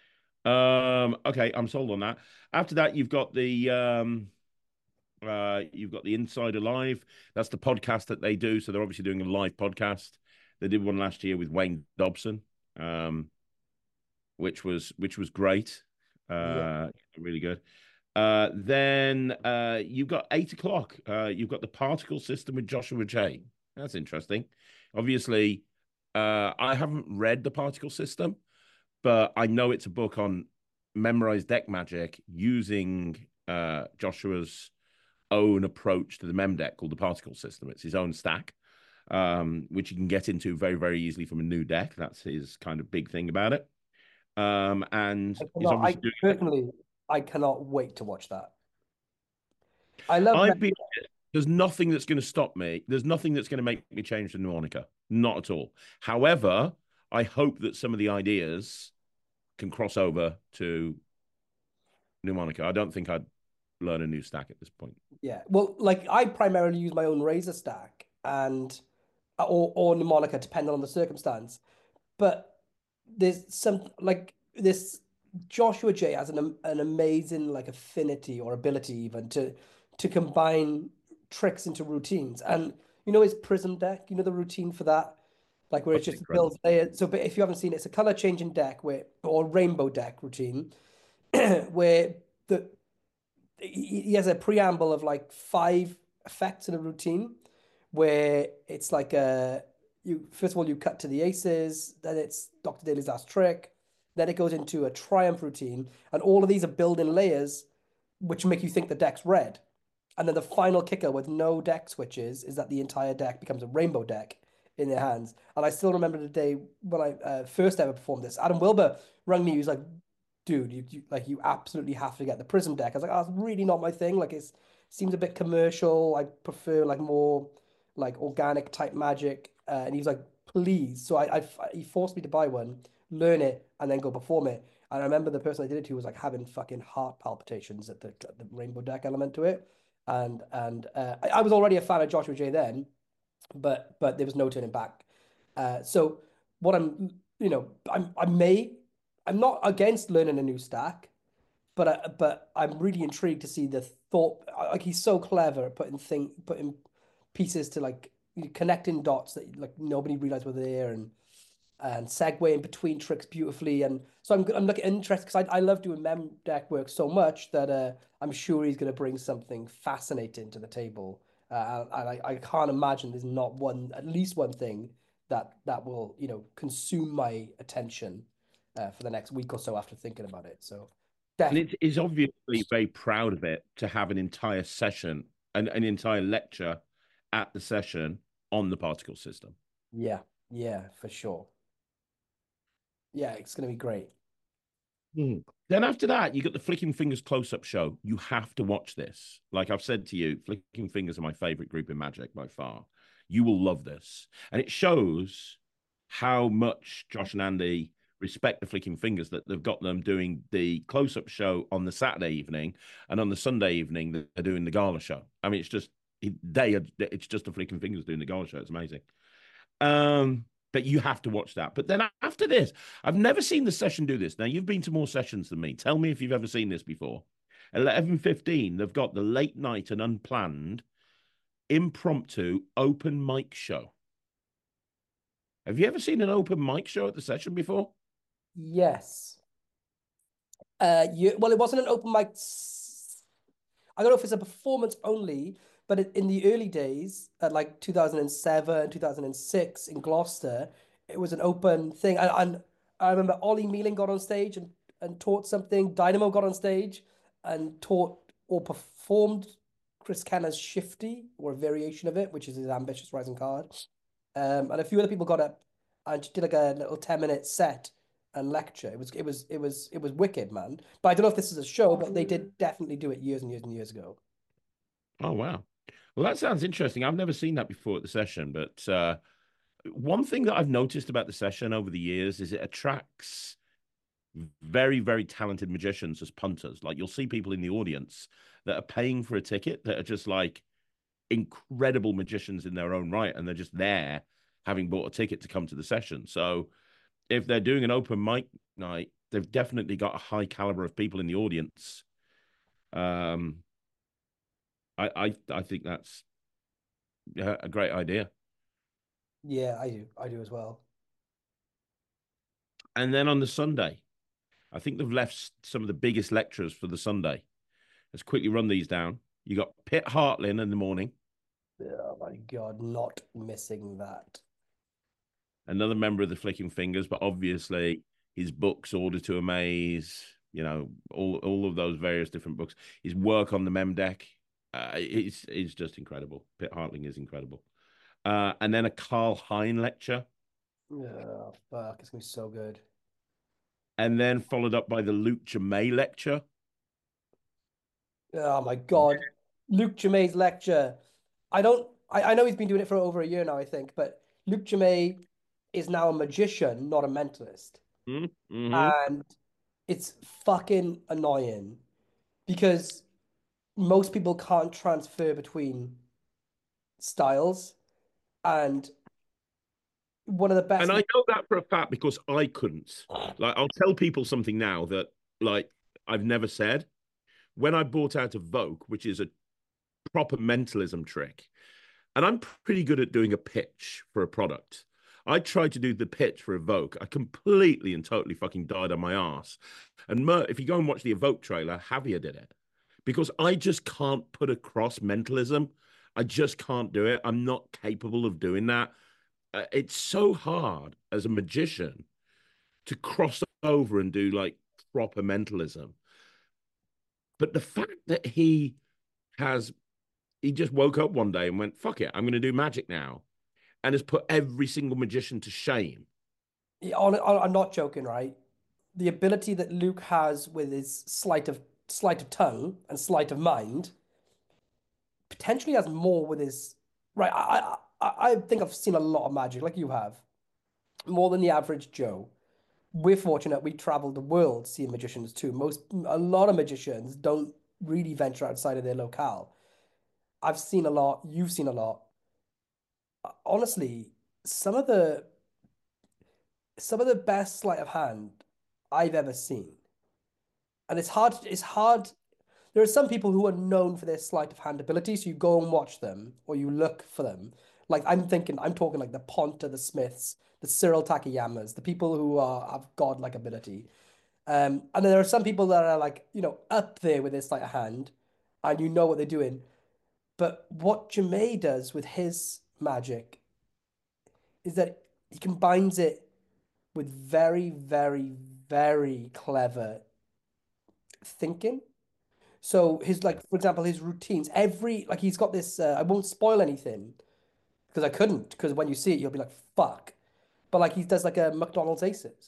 Um, okay, I'm sold on that. After that, you've got the um, uh, you've got the Insider Live. That's the podcast that they do. So they're obviously doing a live podcast. They did one last year with Wayne Dobson, um, which was which was great. Yeah. Uh, really good. Uh, then uh, you've got eight o'clock. Uh, you've got the particle system with Joshua J. That's interesting. Obviously, uh, I haven't read the particle system, but I know it's a book on memorized deck magic using uh, Joshua's own approach to the mem deck called the particle system. It's his own stack, um, which you can get into very, very easily from a new deck. That's his kind of big thing about it. Um, and I he's cannot, I obviously doing it. personally, I cannot wait to watch that. I love I've been There's nothing that's going to stop me. There's nothing that's going to make me change the mnemonic. Not at all. However, I hope that some of the ideas can cross over to mnemonica. I don't think I'd learn a new stack at this point. Yeah. Well, like I primarily use my own razor stack and or or mnemonic depending on the circumstance. But there's some like this Joshua J has an an amazing like affinity or ability even to to combine tricks into routines. And you know his prism deck, you know the routine for that, like where it That's just incredible. builds layers. So, but if you haven't seen it, it's a color changing deck where or rainbow deck routine where the he he has a preamble of like five effects in a routine where it's like a you first of all you cut to the aces, then it's Doctor Daly's last trick, then it goes into a triumph routine, and all of these are building layers which make you think the deck's red. And then the final kicker with no deck switches is that the entire deck becomes a rainbow deck in their hands. And I still remember the day when I uh, first ever performed this. Adam Wilber rang me. He was like, "Dude, you, you like you absolutely have to get the Prism deck." I was like, "Oh, it's really not my thing. Like, it seems a bit commercial. I prefer like more like organic type magic." Uh, and he was like, "Please." So I, I, he forced me to buy one, learn it, and then go perform it. And I remember the person I did it to was like having fucking heart palpitations at the, at the rainbow deck element to it. And and uh, I, I was already a fan of Joshua J then, but but there was no turning back. Uh, so what I'm, you know, I'm I may, I'm not against learning a new stack, but I, but I'm really intrigued to see the thought. Like he's so clever at putting thing putting pieces to like connecting dots that like nobody realized were there, and and segue in between tricks beautifully. And so I'm I'm looking interested because I, I love doing mem deck work so much that uh, I'm sure he's going to bring something fascinating to the table. Uh, and I, I can't imagine there's not one, at least one thing that that will, you know, consume my attention uh, for the next week or so after thinking about it. So And definitely, it is obviously very proud of it to have an entire session an, an entire lecture at the session on the particle system. Yeah, yeah, for sure. Yeah, it's gonna be great. Hmm. Then after that, you got the Flicking Fingers close-up show. You have to watch this. Like I've said to you, Flicking Fingers are my favorite group in Magic by far. You will love this. And it shows how much Josh and Andy respect the Flicking Fingers, that they've got them doing the close-up show on the Saturday evening, and on the Sunday evening they're doing the gala show. I mean, it's just they are, it's just the Flicking Fingers doing the gala show. It's amazing. Um, but you have to watch that. But then after this, I've never seen the session do this. Now, you've been to more sessions than me. Tell me if you've ever seen this before. eleven fifteen, they've got the late night and unplanned impromptu open mic show. Have you ever seen an open mic show at the session before? Yes. Uh, you, well, it wasn't an open mic. I don't know if it's a performance only, but it, in the early days, at like two thousand seven, two thousand six in Gloucester, it was an open thing. And, and I remember Ollie Mealing got on stage and, and taught something. Dynamo got on stage and taught or performed Chris Kenna's Shifty, or a variation of it, which is his Ambitious Rising card. Um, and a few other people got up and did like a little ten minute set and lecture. It was it was it was it was wicked, man. But I don't know if this is a show, but they did definitely do it years and years and years ago. Oh, wow. Well, that sounds interesting. I've never seen that before at the session, but uh, one thing that I've noticed about the session over the years is it attracts very, very talented magicians as punters. Like, you'll see people in the audience that are paying for a ticket that are just like incredible magicians in their own right, and they're just there having bought a ticket to come to the session. So if they're doing an open mic night, they've definitely got a high caliber of people in the audience. Um, I I, I think that's a great idea. Yeah, I do. I do as well. And then on the Sunday, I think they've left some of the biggest lecturers for the Sunday. Let's quickly run these down. You got Pitt Hartlin in the morning. Oh my God, not missing that. Another member of the Flicking Fingers, but obviously his books, Order to Amaze, you know, all all of those various different books. His work on the Mem deck, uh, it's, it's just incredible. Pitt Hartling is incredible. Uh, and then a Carl Hein lecture. Oh, fuck, it's gonna be so good. And then followed up by the Luke Jamay lecture. Oh my God. Luke Jamay's lecture. I don't I, I know he's been doing it for over a year now, I think, but Luke Jamay is now a magician, not a mentalist. Mm-hmm. And it's fucking annoying because most people can't transfer between styles. And one of the best. And I know that for a fact because I couldn't. Like, I'll tell people something now that, like, I've never said. When I bought out Evoke, which is a proper mentalism trick, and I'm pretty good at doing a pitch for a product. I tried to do the pitch for Evoke. I completely and totally fucking died on my ass. And Mer, if you go and watch the Evoke trailer, Javier did it. Because I just can't put across mentalism. I just can't do it. I'm not capable of doing that. Uh, it's so hard as a magician to cross over and do like proper mentalism. But the fact that he has, he just woke up one day and went, fuck it, I'm going to do magic now, and has put every single magician to shame. Yeah, I'm not joking, right? The ability that Luke has with his sleight of sleight of tongue and sleight of mind potentially has more with his right. I I I think I've seen a lot of magic, like you have, more than the average Joe. We're fortunate we travel the world seeing magicians too. Most a lot of magicians don't really venture outside of their locale. I've seen a lot, you've seen a lot. Honestly, some of the some of the best sleight of hand I've ever seen. And it's hard it's hard. There are some people who are known for their sleight of hand ability, so you go and watch them or you look for them. Like I'm thinking, I'm talking like the Ponta, the Smiths, the Cyril Takayamas, the people who are have godlike ability. Um, and then there are some people that are like, you know, up there with their sleight of hand, and you know what they're doing. But what Jemay does with his magic is that he combines it with very, very, very clever thinking. So his like, for example, his routines, every like he's got this. Uh, I won't spoil anything because I couldn't. Because when you see it, you'll be like, "Fuck!" But like he does like a McDonald's Aces,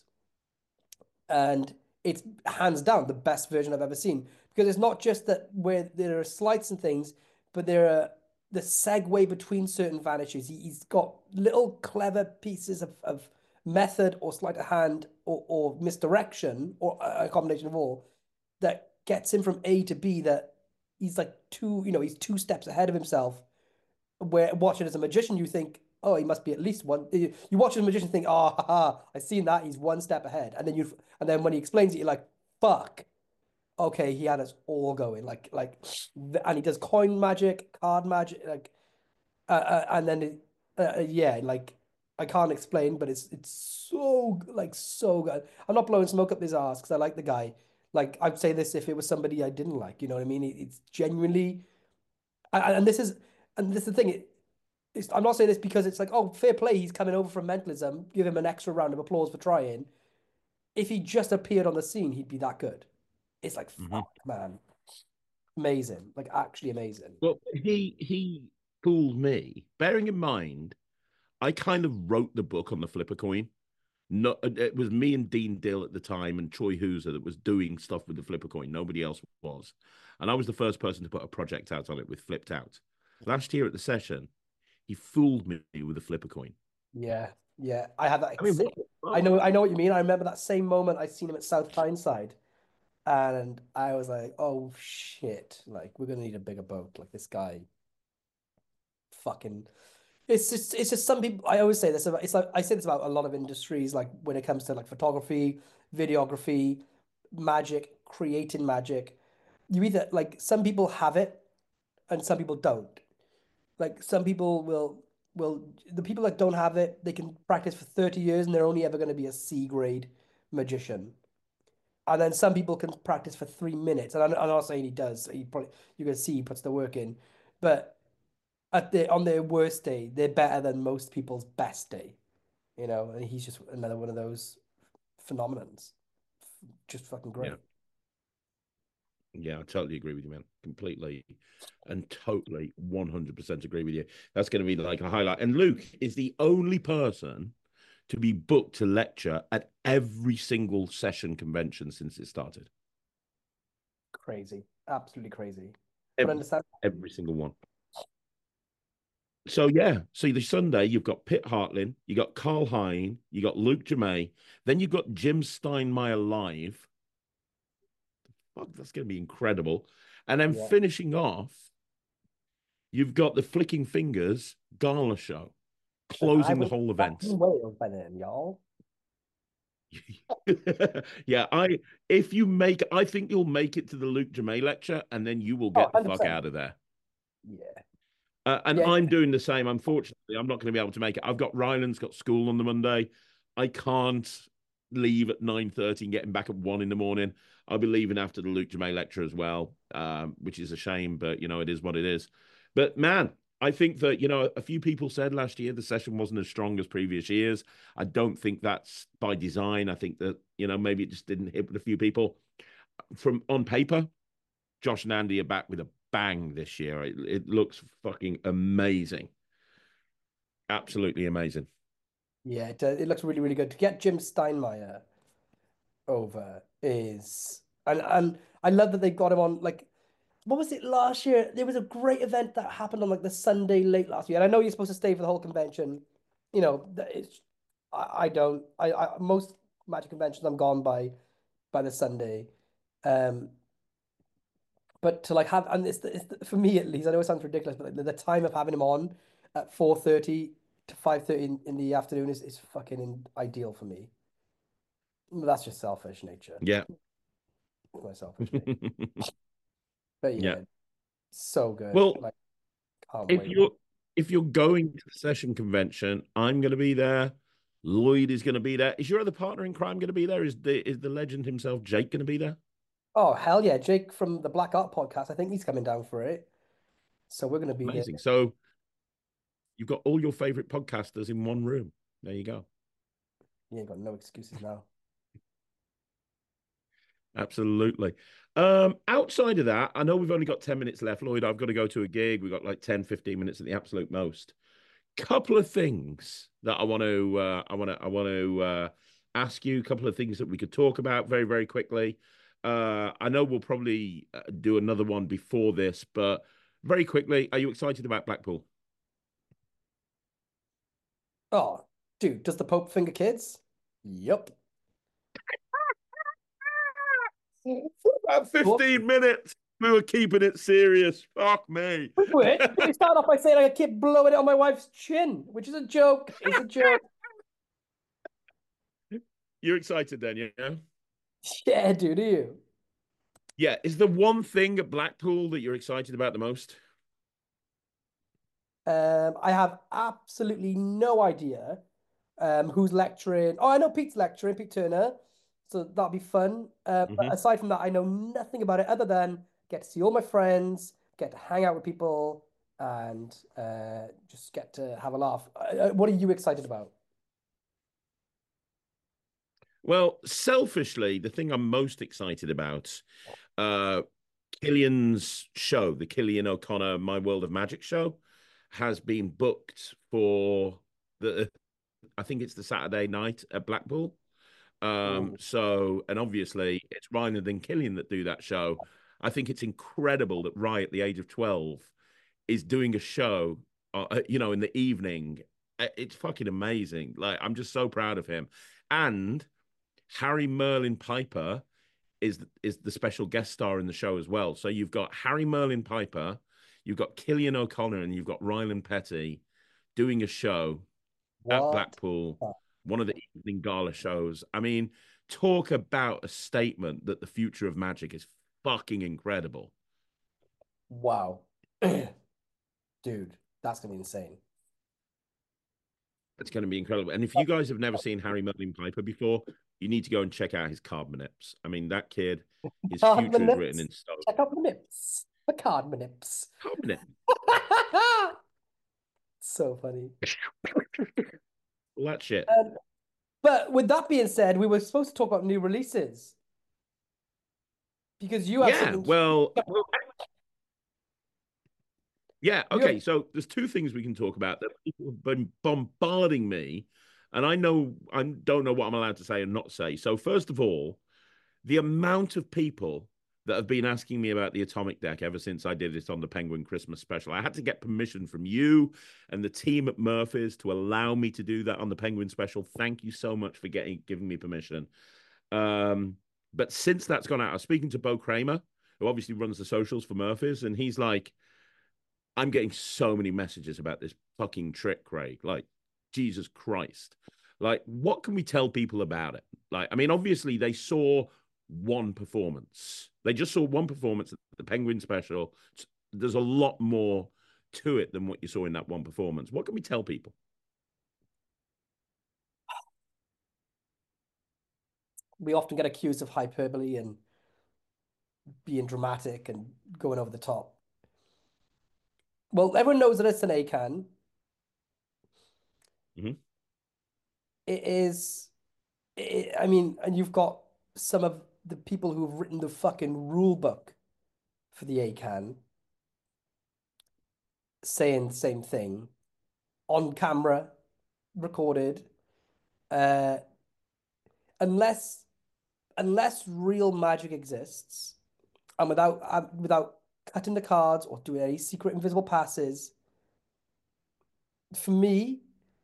and it's hands down the best version I've ever seen because it's not just that where there are slights and things, but there are the segue between certain vanishes. He, he's got little clever pieces of, of method or sleight of hand or, or misdirection or a a combination of all that gets him from A to B that he's like two, you know, he's two steps ahead of himself. Where watching as a magician, you think, oh, he must be at least one. You you watch as a magician, think, oh, haha, I've seen that. He's one step ahead, and then you, and then when he explains it, you're like, fuck. Okay, he had us all going, like, like, and he does coin magic, card magic, like, uh, uh, and then, it, uh, uh, yeah, like, I can't explain, but it's it's so like so good. I'm not blowing smoke up his ass because I like the guy. Like, I'd say this if it was somebody I didn't like, you know what I mean? It, it's genuinely, and, and this is, and this is the thing. It, it's, I'm not saying this because it's like, oh, fair play, he's coming over from mentalism. Give him an extra round of applause for trying. If he just appeared on the scene, he'd be that good. It's like, Hmm. fuck, man, amazing, like actually amazing. Well, he he fooled me. Bearing in mind, I kind of wrote the book on the flipper coin. No, it was me and Dean Dill at the time and Troy Hooser that was doing stuff with the flipper coin. Nobody else was. And I was the first person to put a project out on it with flipped out. Last year at the session, he fooled me with the flipper coin. Yeah, yeah, I had that. I mean, Ex- what the I fuck? know, I know what you mean. I remember that same moment. I seen him at South Tyneside, and I was like, oh shit, like we're gonna need a bigger boat. Like this guy, fucking. It's just, it's just some people. I always say this about. It's like I say this about a lot of industries. Like when it comes to like photography, videography, magic, creating magic. You either like some people have it and some people don't. Like some people will will the people that don't have it, they can practice for thirty years and they're only ever going to be a C grade magician. And then some people can practice for three minutes. And I'm, I'm not saying he does. He probably you can see he puts the work in, but at the on their worst day, they're better than most people's best day. You know, and he's just another one of those phenomenons. Just fucking Yeah. great. Yeah, I totally agree with you, man. Completely and totally one hundred percent agree with you. That's going to be like a highlight. And Luke is the only person to be booked to lecture at every single session convention since it started. Crazy. Absolutely crazy. But Every, understand. every single one. So yeah, see the Sunday you've got Pitt Hartlin, you got Carl Hine, you got Luke Jamay, then you've got Jim Steinmeier live. Fuck, that's going to be incredible. And then Yeah. finishing off, you've got the Flicking Fingers gala show, And I closing the will be whole back event. in Wales by then, y'all. Yeah, I if you make, I think you'll make it to the Luke Jamay lecture, and then you will Oh, get the fuck one hundred percent. out of there. Yeah. Uh, and Yeah. I'm doing the same. Unfortunately, I'm not going to be able to make it. I've got Ryland's got school on the Monday. I can't leave at nine thirty and getting back at one in the morning. I'll be leaving after the Luke Jamay lecture as well, um, which is a shame, but you know, it is what it is. But man, I think that, you know, a few people said last year the session wasn't as strong as previous years. I don't think that's by design. I think that, you know, maybe it just didn't hit with a few people. From on paper, Josh and Andy are back with a bang this year. It, it looks fucking amazing. Absolutely amazing. Yeah, it, uh, it looks really, really good. To get Jim Steinmeier over is and and I love that they got him on like what was it last year? There was a great event that happened on like the Sunday late last year. And I know you're supposed to stay for the whole convention. You know, that it's I, I don't I, I most magic conventions I'm gone by by the Sunday. Um but to like have and it's, it's for me at least, I know it sounds ridiculous, but like the, the time of having him on at four thirty to five thirty in, in the afternoon is, is fucking in, ideal for me. That's just selfish nature. Yeah. My selfish nature. But Yeah. yeah, so good. Well, Like, can't if wait. you're if you're going to the session convention, I'm going to be there. Lloyd is going to be there. Is your other partner in crime going to be there? Is the is the legend himself, Jake, going to be there? Oh, hell yeah. Jake from the Black Art podcast, I think he's coming down for it. So we're going to be there. Amazing. So you've got all your favorite podcasters in one room. There you go. You ain't got no excuses now. Absolutely. Um, outside of that, I know we've only got ten minutes left, Lloyd. I've got to go to a gig. We've got like ten, fifteen minutes at the absolute most. Couple of things that I want to uh, I want to I want to uh, ask you. A couple of things that we could talk about very, very quickly. Uh, I know we'll probably uh, do another one before this, but very quickly, are you excited about Blackpool? Oh, dude, does the Pope finger kids? Yup. For about fifteen minutes, we were keeping it serious. Fuck me. Wait, we start off by saying I keep blowing it on my wife's chin, which is a joke. It's a joke. You're excited then, yeah? Yeah, dude, are you? Yeah. Is there one thing at Blackpool that you're excited about the most? Um, I have absolutely no idea um, who's lecturing. Oh, I know Pete's lecturing, Pete Turner. So that'll be fun. Uh, but Hmm. aside from that, I know nothing about it other than get to see all my friends, get to hang out with people, and uh, just get to have a laugh. Uh, uh, what are you excited about? Well, selfishly, the thing I'm most excited about, uh, Killian's show, the Killian O'Connor My World of Magic show, has been booked for the, I think it's the Saturday night at Blackpool. Um, Ooh, so, and obviously it's Ryan and Killian that do that show. I think it's incredible that Ryan, at the age of twelve, is doing a show, uh, uh, you know, in the evening. Uh, It's fucking amazing. Like, I'm just so proud of him. And Harry Merlin Piper is is the special guest star in the show as well. So you've got Harry Merlin Piper, you've got Killian O'Connor, and you've got Ryland Petty doing a show at what? Blackpool, one of the evening gala shows. I mean, talk about a statement that the future of magic is fucking incredible. Wow. Dude, that's gonna be insane. It's going to be incredible. And if you guys have never seen Harry Merlin Piper before, you need to go and check out his carbon nips. I mean, that kid, his Card my future is written nips. in stone. Check out my nips. The card my nips. Carbon nip. So funny. All that shit. Um, but with that being said, we were supposed to talk about new releases because you have Yeah, something. well, well, yeah, You have, okay. So there's two things we can talk about that people have been bombarding me, and I know I don't know what I'm allowed to say and not say. So first of all, the amount of people that have been asking me about the atomic deck ever since I did it on the Penguin Christmas special. I had to get permission from you and the team at Murphy's to allow me to do that on the Penguin special. Thank you so much for getting giving me permission. Um, but since that's gone out, I was speaking to Bo Kramer, who obviously runs the socials for Murphy's, and he's like, I'm getting so many messages about this fucking trick, Craig. Like, Jesus Christ. Like, what can we tell people about it? Like, I mean, obviously they saw one performance. They just saw one performance at the Penguin special. There's a lot more to it than what you saw in that one performance. What can we tell people? we often get accused of hyperbole and being dramatic and going over the top. Well, everyone knows that it's an A CAN. Mhm. It is, it, I mean, and you've got some of the people who've written the fucking rule book for the A CAN saying the same thing on camera, recorded. Uh, unless unless real magic exists, and without um, without cutting the cards or doing any secret invisible passes, for me,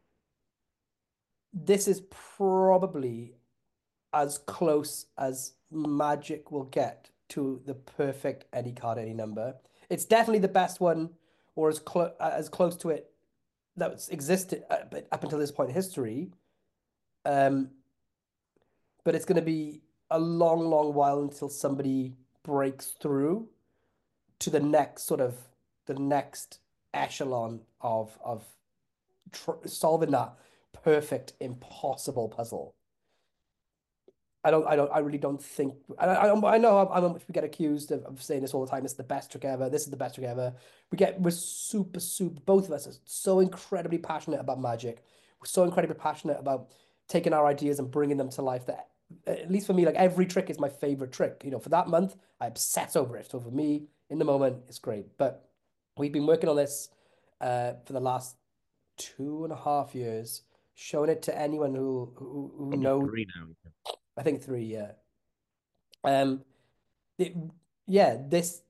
this is probably as close as Magic will get to the perfect any card, any number. It's definitely the best one, or as close as close to it that's existed uh, but up until this point in history. Um, but it's going to be a long, long while until somebody breaks through to the next sort of the next echelon of of tr solving that perfect, impossible puzzle. I don't, I don't, I really don't think. I, I, I know I'm, I'm, we get accused of, of saying this all the time. It's the best trick ever. This is the best trick ever. We get, we're super, super. Both of us are so incredibly passionate about magic. We're so incredibly passionate about taking our ideas and bringing them to life that at least for me, like every trick is my favorite trick. You know, for that month, I obsess over it. So for me, in the moment, it's great. But we've been working on this uh, for the last two and a half years, showing it to anyone who who, who Probably knows. three now. I think three, yeah. Um, it, yeah, this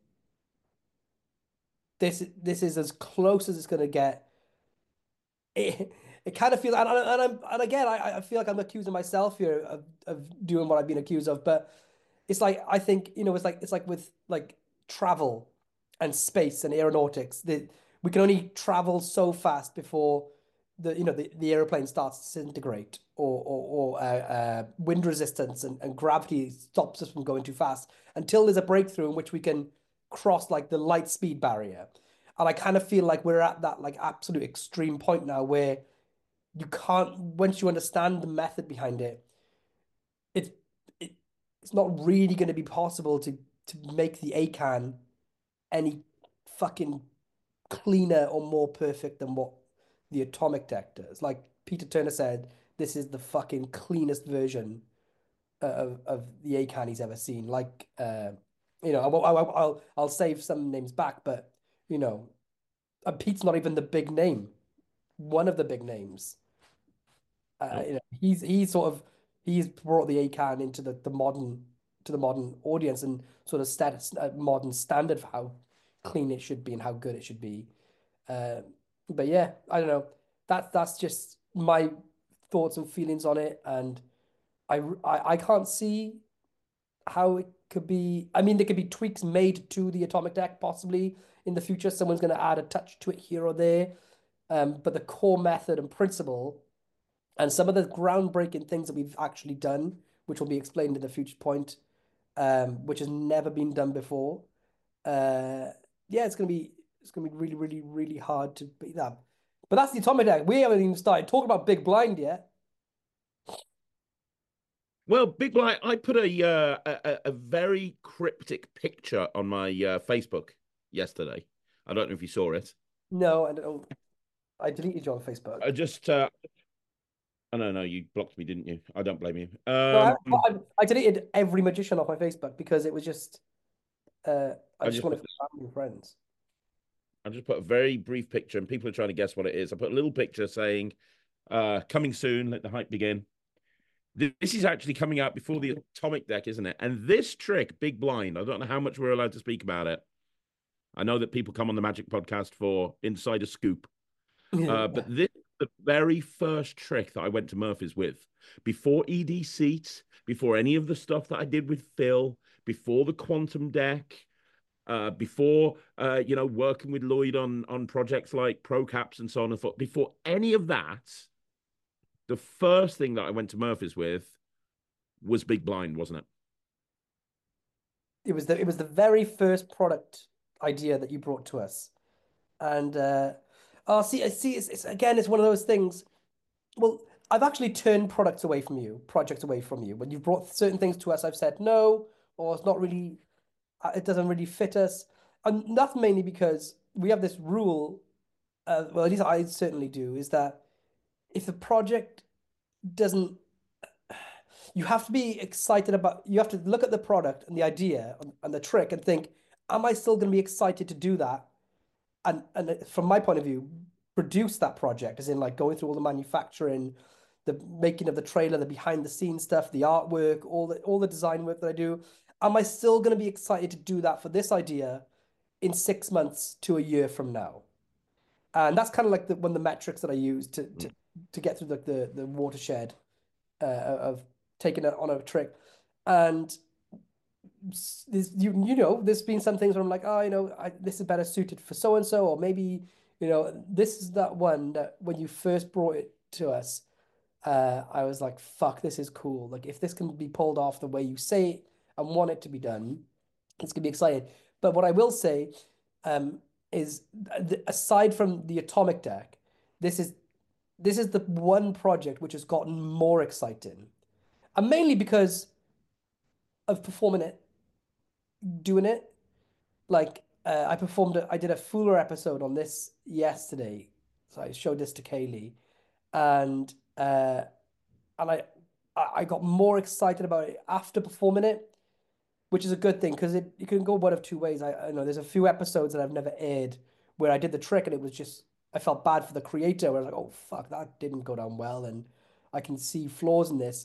this this is as close as it's gonna get. It, it kind of feels, and, and, and, I'm, and again, I, I feel like I'm accusing myself here of, of doing what I've been accused of, but it's like I think you know it's like it's like with like travel and space and aeronautics that we can only travel so fast before the you know the, the airplane starts to disintegrate or or, or uh, uh, wind resistance and, and gravity stops us from going too fast until there's a breakthrough in which we can cross like the light speed barrier. And I kind of feel like we're at that like absolute extreme point now where you can't once you understand the method behind it it's it, it's not really going to be possible to to make the A C A N any fucking cleaner or more perfect than what the atomic deck does. Like Peter Turner said, this is the fucking cleanest version uh, of of the A C A N he's ever seen. Like, uh, you know, I, will- I, will- I'll I'll save some names back, but you know, and Pete's not even the big name. One of the big names. Uh, Nope. you know, he's he's sort of he's brought the A C A N into the, the modern to the modern audience and sort of status a modern standard for how clean it should be and how good it should be. Uh, but yeah, I don't know. That's that's just my thoughts and feelings on it, and I, I I can't see how it could be. I mean, there could be tweaks made to the atomic deck possibly in the future. Someone's going to add a touch to it here or there. Um, but the core method and principle and some of the groundbreaking things that we've actually done, which will be explained in the future point, um, which has never been done before. Uh, yeah, it's gonna be it's gonna be really, really, really hard to beat that. But that's the atomic deck. We haven't even started talking about Big Blind yet. Well, Big Blind, I put a uh, a, a very cryptic picture on my uh, Facebook yesterday. I don't know if you saw it. No, I don't. I deleted you on Facebook. I just, uh, I don't know, you blocked me, didn't you? I don't blame you. No, I, Um, I, I deleted every magician off my Facebook because it was just uh, I I just just wanted put, for family and friends. I just put a very brief picture, and people are trying to guess what it is. I put a little picture saying, uh, "Coming soon, let the hype begin." This is actually coming out before the atomic deck, isn't it? And this trick, Big Blind, I don't know how much we're allowed to speak about it. I know that people come on the Magic podcast for insider scoop. Uh, but this is the very first trick that I went to Murphy's with. Before E D Seats, before any of the stuff that I did with Phil, before the Quantum deck, uh, before uh, you know, working with Lloyd on on projects like ProCaps and so on and so forth, before any of that, the first thing that I went to Murphy's with was Big Blind, wasn't it? It was the it was the very first product idea that you brought to us, and uh, oh, see, I see. It's, it's again, it's one of those things. Well, I've actually turned products away from you, projects away from you. When you've brought certain things to us, I've said no, or it's not really, uh, it doesn't really fit us. And that's mainly because we have this rule, uh, well, at least I certainly do, is that if the project doesn't, you have to be excited about, you have to look at the product and the idea and, and the trick and think, am I still going to be excited to do that? And and from my point of view, produce that project, as in like going through all the manufacturing, the making of the trailer, the behind the scenes stuff, the artwork, all the all the design work that I do. Am I still going to be excited to do that for this idea in six months to a year from now? And that's kind of like the, one of the metrics that I use to to to get through the the, the watershed uh, of taking it on a trick. And there's you you know there's been some things where I'm like, oh, you know, I, this is better suited for so and so, or maybe you know this is that one that when you first brought it to us, uh, I was like, fuck, this is cool. Like if this can be pulled off the way you say it and want it to be done, it's gonna be exciting. But what I will say, um, is th- aside from the atomic deck, this is this is the one project which has gotten more exciting, and mainly because of performing it, doing it. Like uh, I performed, a, I did a Fuller episode on this yesterday, so I showed this to Kaylee, and uh, and I I, I got more excited about it after performing it, which is a good thing because it, it can go one of two ways. I, I know there's a few episodes that I've never aired where I did the trick and it was just, I felt bad for the creator where I was like, oh, fuck, that didn't go down well. And I can see flaws in this.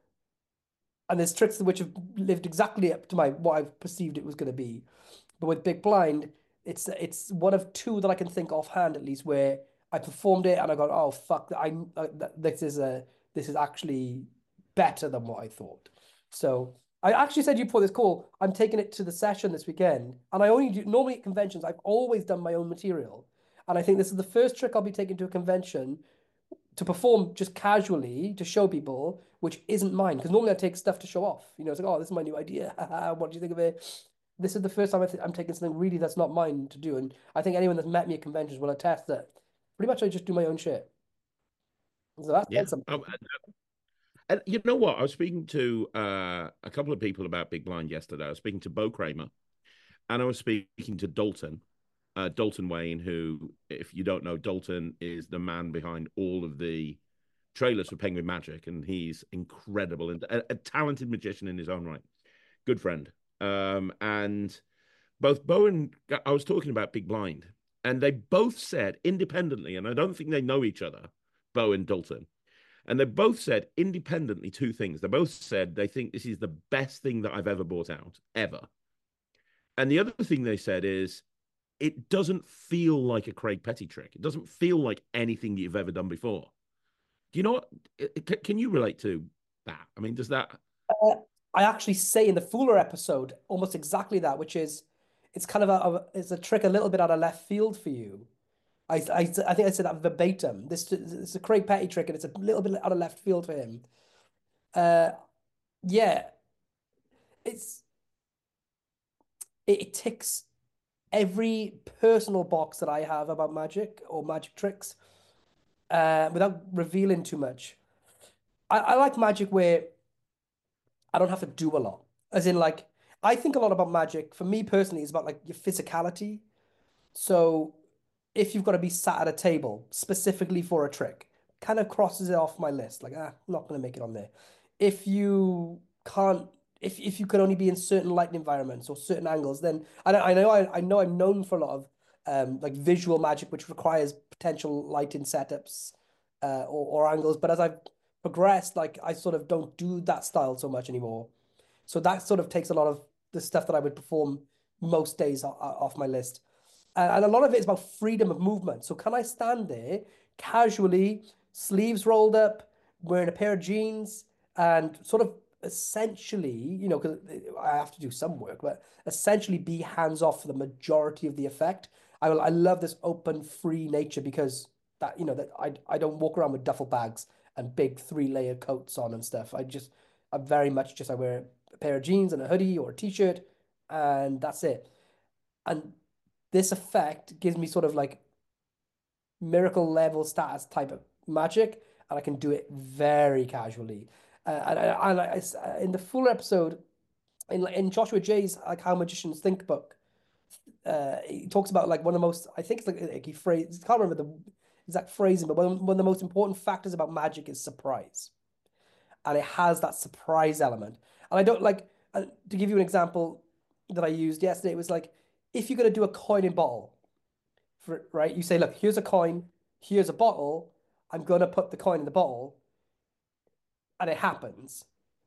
And there's tricks which have lived exactly up to my what I've perceived it was going to be. But with Big Blind, it's it's one of two that I can think offhand at least where I performed it and I got, oh fuck, I, I this is a this is actually better than what I thought. So I actually said you before this call, I'm taking it to the session this weekend, and I only do normally at conventions. I've always done my own material, and I think this is the first trick I'll be taking to a convention to perform just casually to show people, which isn't mine. Because normally I take stuff to show off. You know, it's like, oh, this is my new idea. What do you think of it? This is the first time I th- I'm taking something really that's not mine to do. And I think anyone that's met me at conventions will attest that pretty much I just do my own shit. So that's, Yeah. that's something. Um, and you know what? I was speaking to uh, a couple of people about Big Blind yesterday. I was speaking to Bo Kramer and I was speaking to Dalton, uh, Dalton Wayne, who, if you don't know, Dalton is the man behind all of the trailers for Penguin Magic, and he's incredible and a, a talented magician in his own right. Good friend. Um, and both Bo and I was talking about Big Blind, and they both said independently, and I don't think they know each other, Bo and Dalton. And they both said independently two things. They both said they think this is the best thing that I've ever bought out, ever. And the other thing they said is it doesn't feel like a Craig Petty trick. It doesn't feel like anything you've ever done before. Do you know what? Can you relate to that? I mean, does that? Uh, I actually say in the Fuller episode almost exactly that, which is it's kind of a, a it's a trick a little bit out of left field for you. I, I, I think I said that verbatim. This it's a Craig Petty trick, and it's a little bit out of left field for him. Uh, yeah, it's it, it ticks every personal box that I have about magic or magic tricks, uh, without revealing too much. I, I like magic where I don't have to do a lot. As in, like, I think a lot about magic. For me personally, is about like your physicality. So if you've got to be sat at a table specifically for a trick, kind of crosses it off my list. Like, ah, I'm not going to make it on there. If you can't, if if you can only be in certain light environments or certain angles, then I know I know I, I know I'm known for a lot of um like visual magic, which requires potential lighting setups uh or, or angles. But as I've progressed, like I sort of don't do that style so much anymore. So that sort of takes a lot of the stuff that I would perform most days off my list. And a lot of it is about freedom of movement. So can I stand there casually, sleeves rolled up, wearing a pair of jeans, and sort of essentially, you know, because I have to do some work, but essentially be hands off for the majority of the effect. I will, I love this open, free nature because that, you know, that I I don't walk around with duffel bags and big three layer coats on and stuff. I just, I very much just I wear a pair of jeans and a hoodie or a t-shirt, and that's it. And this effect gives me sort of like miracle level status type of magic, and I can do it very casually. Uh, and and I, I, in the full episode, in in Joshua Jay's like How Magicians Think book, uh, he talks about like one of the most I think it's like, like he phrase I can't remember the exact phrasing, but one, one of the most important factors about magic is surprise, and it has that surprise element. And I don't like uh, to give you an example that I used yesterday. It was like if you're gonna do a coin in bottle for, right? You say, look, here's a coin, here's a bottle. I'm gonna put the coin in the bottle, and it happens.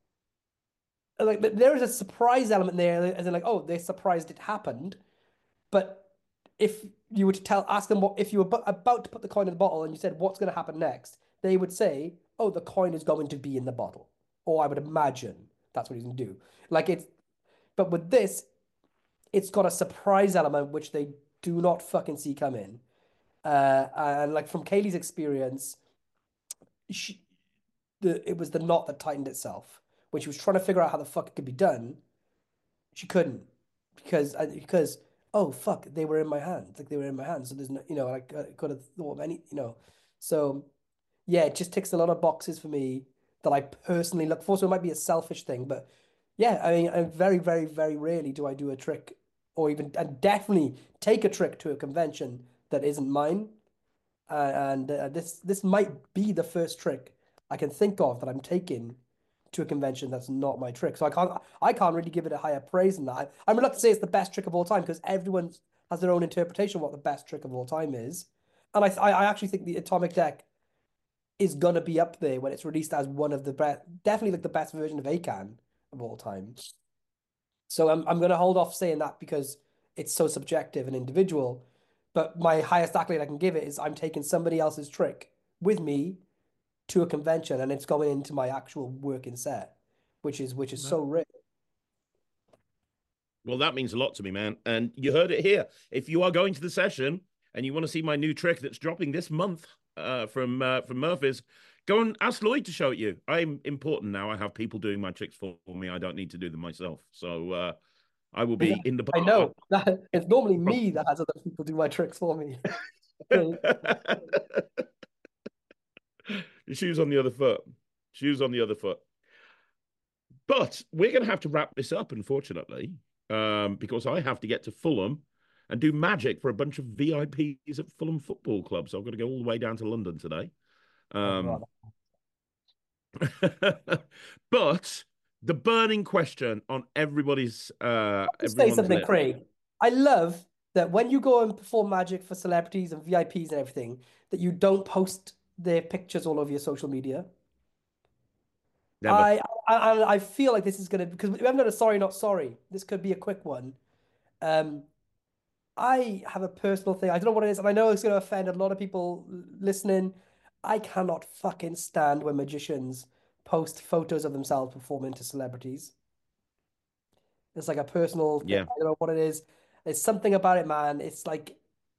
Like there is a surprise element there, as in like, oh, they're surprised it happened. But if you were to tell, ask them what if you were about to put the coin in the bottle and you said what's going to happen next, they would say, oh, the coin is going to be in the bottle, or I would imagine that's what he's going to do. Like it's, but with this, it's got a surprise element which they do not fucking see come in. Uh, and like from Kaylee's experience, she, the it was the knot that tightened itself when she was trying to figure out how the fuck it could be done. She couldn't because uh, because oh fuck, they were in my hands, like they were in my hands. So there's no, you know, like I could have thought of any, you know. So yeah, it just ticks a lot of boxes for me that I personally look for. So it might be a selfish thing, but yeah, I mean, and very, very, very rarely do I do a trick or even and definitely take a trick to a convention that isn't mine. Uh, and uh, this this might be the first trick I can think of that I'm taking to a convention, that's not my trick. So I can't I can't really give it a higher praise than that. I'm reluctant to say it's the best trick of all time because everyone has their own interpretation of what the best trick of all time is. And I I actually think the Atomic Deck is gonna be up there when it's released as one of the best, definitely like the best version of Akan of all time. So I'm I'm gonna hold off saying that because it's so subjective and individual. But my highest accolade I can give it is I'm taking somebody else's trick with me to a convention and it's going into my actual working set, which is which is so rare. Well, that means a lot to me, man. And you heard it here. If you are going to the session and you want to see my new trick that's dropping this month uh, from uh, from Murphy's, go and ask Lloyd to show it you. I'm important now. I have people doing my tricks for me. I don't need to do them myself. So uh, I will be Yeah, in the bar. I know. It's normally me that has other people do my tricks for me. Shoes on the other foot. Shoes on the other foot. But we're going to have to wrap this up, unfortunately, um, because I have to get to Fulham and do magic for a bunch of V I Ps at Fulham Football Club. So I've got to go all the way down to London today. Um, but the burning question on everybody's uh, say something, list. Craig. I love that when you go and perform magic for celebrities and V I Ps and everything, that you don't post their pictures all over your social media. Never. I, I I feel like this is gonna, because we haven't done a sorry not sorry. This could be a quick one. Um, I have a personal thing. I don't know what it is, and I know it's gonna offend a lot of people listening. I cannot fucking stand when magicians post photos of themselves performing to celebrities. It's like a personal thing. Yeah. I don't know what it is. There's something about it, man. It's like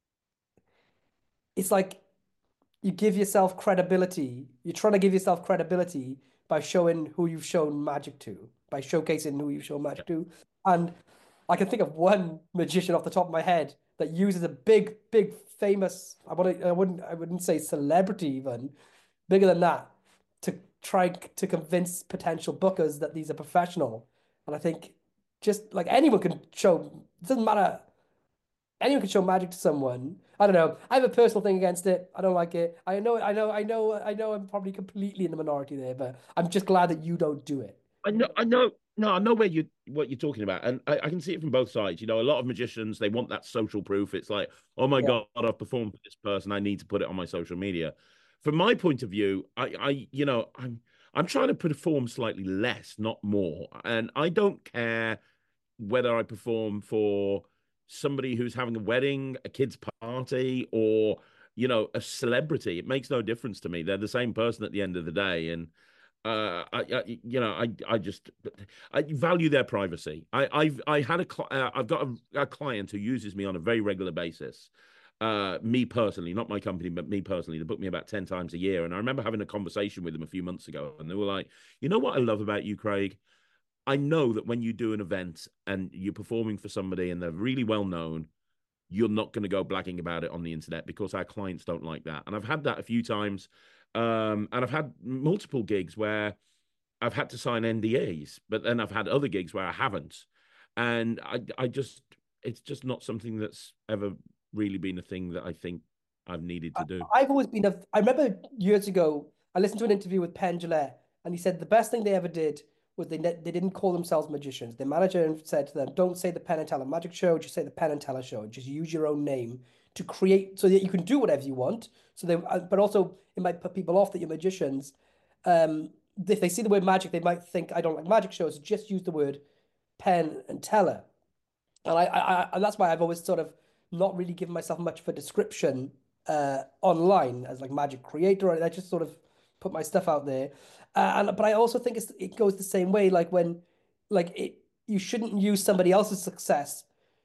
it's like you give yourself credibility. You're trying to give yourself credibility by showing who you've shown magic to, by showcasing who you've shown magic to. And I can think of one magician off the top of my head that uses a big, big, famous, I want to, I wouldn't, I wouldn't say celebrity even, bigger than that, to try to convince potential bookers that these are professional. And I think just like anyone can show, it doesn't matter, anyone can show magic to someone. I don't know. I have a personal thing against it. I don't like it. I know, I know, I know, I know I'm probably completely in the minority there, but I'm just glad that you don't do it. I know, I know, no, I know where you what you're talking about, and I, I can see it from both sides. You know, a lot of magicians, they want that social proof. It's like, oh my Yeah. God, I've performed for this person. I need to put it on my social media. From my point of view, I, I, you know, I'm I'm trying to perform slightly less, not more, and I don't care whether I perform for somebody who's having a wedding, a kid's party, or you know, a celebrity. It makes no difference to me. They're the same person at the end of the day, and uh, I, I, you know, I, I just, I value their privacy. I, I've, I had a, uh, I've got a, a client who uses me on a very regular basis. Uh, me personally, not my company, but me personally, they book me about ten times a year. And I remember having a conversation with them a few months ago, and they were like, "You know what I love about you, Craig? I know that when you do an event and you're performing for somebody and they're really well known, you're not going to go blagging about it on the internet because our clients don't like that." And I've had that a few times. Um, and I've had multiple gigs where I've had to sign N D As, but then I've had other gigs where I haven't. And I, I just, it's just not something that's ever really been a thing that I think I've needed to do. I've always been a, I remember years ago, I listened to an interview with Penn Jillette, and he said the best thing they ever did was they they didn't call themselves magicians. Their manager said to them, "Don't say the Penn and Teller Magic Show, just say the Penn and Teller Show. Just use your own name to create so that you can do whatever you want." So they, uh, but also it might put people off that you're magicians. Um, if they see the word magic, they might think, "I don't like magic shows." Just use the word Penn and Teller. And I, I, I, and that's why I've always sort of not really given myself much of a description uh, online as like magic creator. I just sort of put my stuff out there. Uh, and but I also think it's, it goes the same way. Like when, like it, you shouldn't use somebody else's success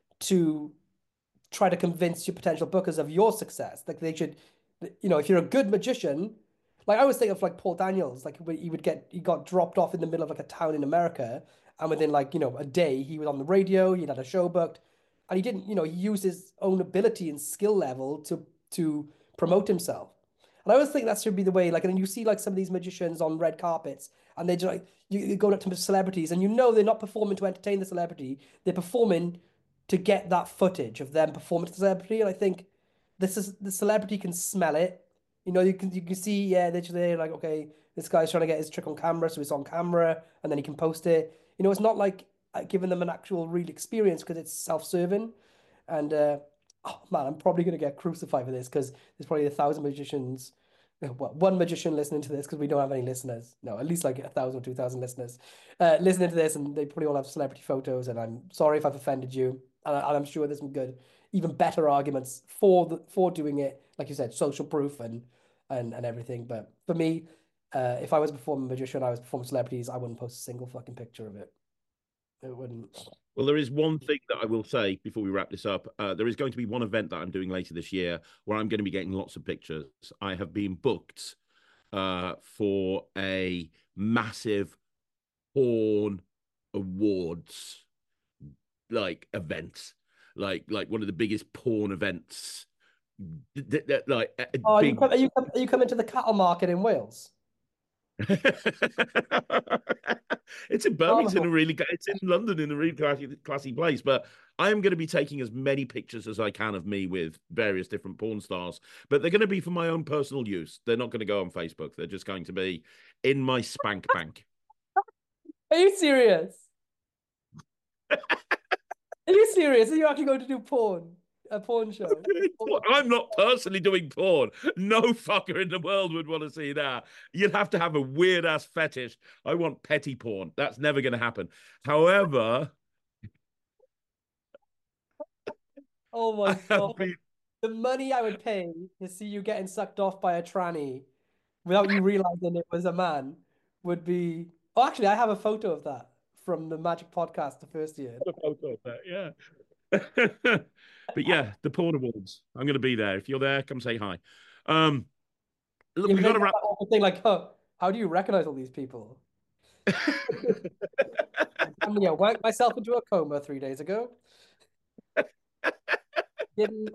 to try to convince your potential bookers of your success. Like they should, you know, if you're a good magician, like I always think of like Paul Daniels, like when he would get, he got dropped off in the middle of like a town in America, and within like, you know, a day he was on the radio, he'd had a show booked, and he didn't, you know, he used his own ability and skill level to to promote himself. And I always think that should be the way. Like, and then you see like some of these magicians on red carpets, and they're just like you, you go up to celebrities, and you know they're not performing to entertain the celebrity; they're performing to get that footage of them performing to the celebrity. And I think this is the celebrity can smell it. You know, you can you can see, yeah, they're just there like, okay, This guy's trying to get his trick on camera, so it's on camera, and then he can post it. You know, it's not like uh, giving them an actual real experience because it's self-serving. And uh, oh man, I'm probably gonna get crucified for this because there's probably a thousand magicians. Well, one magician listening to this because we don't have any listeners. No, at least like a thousand or two thousand listeners uh, listening to this, and they probably all have celebrity photos. And I'm sorry if I've offended you, and, I, and I'm sure there's some good, even better arguments for the, for doing it. Like you said, social proof and and and everything. But for me, uh, if I was performing magician, I was performing celebrities, I wouldn't post a single fucking picture of it. It wouldn't. Well, there is one thing that I will say before we wrap this up. Uh, there is going to be one event that I'm doing later this year where I'm going to be getting lots of pictures. I have been booked uh, for a massive porn awards like event, like like one of the biggest porn events. Like, oh, big... are, you, are, you, are you coming to the cattle market in Wales? It's in Birmingham, oh, a really it's in London in a really classy, classy place. But I am going to be taking as many pictures as I can of me with various different porn stars. But they're going to be for my own personal use. They're not going to go on Facebook. They're just going to be in my spank bank. Are you serious? Are you serious? Are you actually going to do porn? A porn show? I'm not personally doing porn. No fucker in the world would want to see that. You'd have to have a weird ass fetish. I want petty porn. That's never going to happen. However, oh my god, been... the money I would pay to see you getting sucked off by a tranny without you realizing it was a man would be. Oh, actually, I have a photo of that from the Magic Podcast the first year. A photo of that, yeah. But yeah, the porn awards. I'm going to be there. If you're there, come say hi. Um, look, yeah, we got to wrap. Thing like, oh, how do you recognize all these people? I mean, yeah, wanked myself into a coma three days ago. Didn't.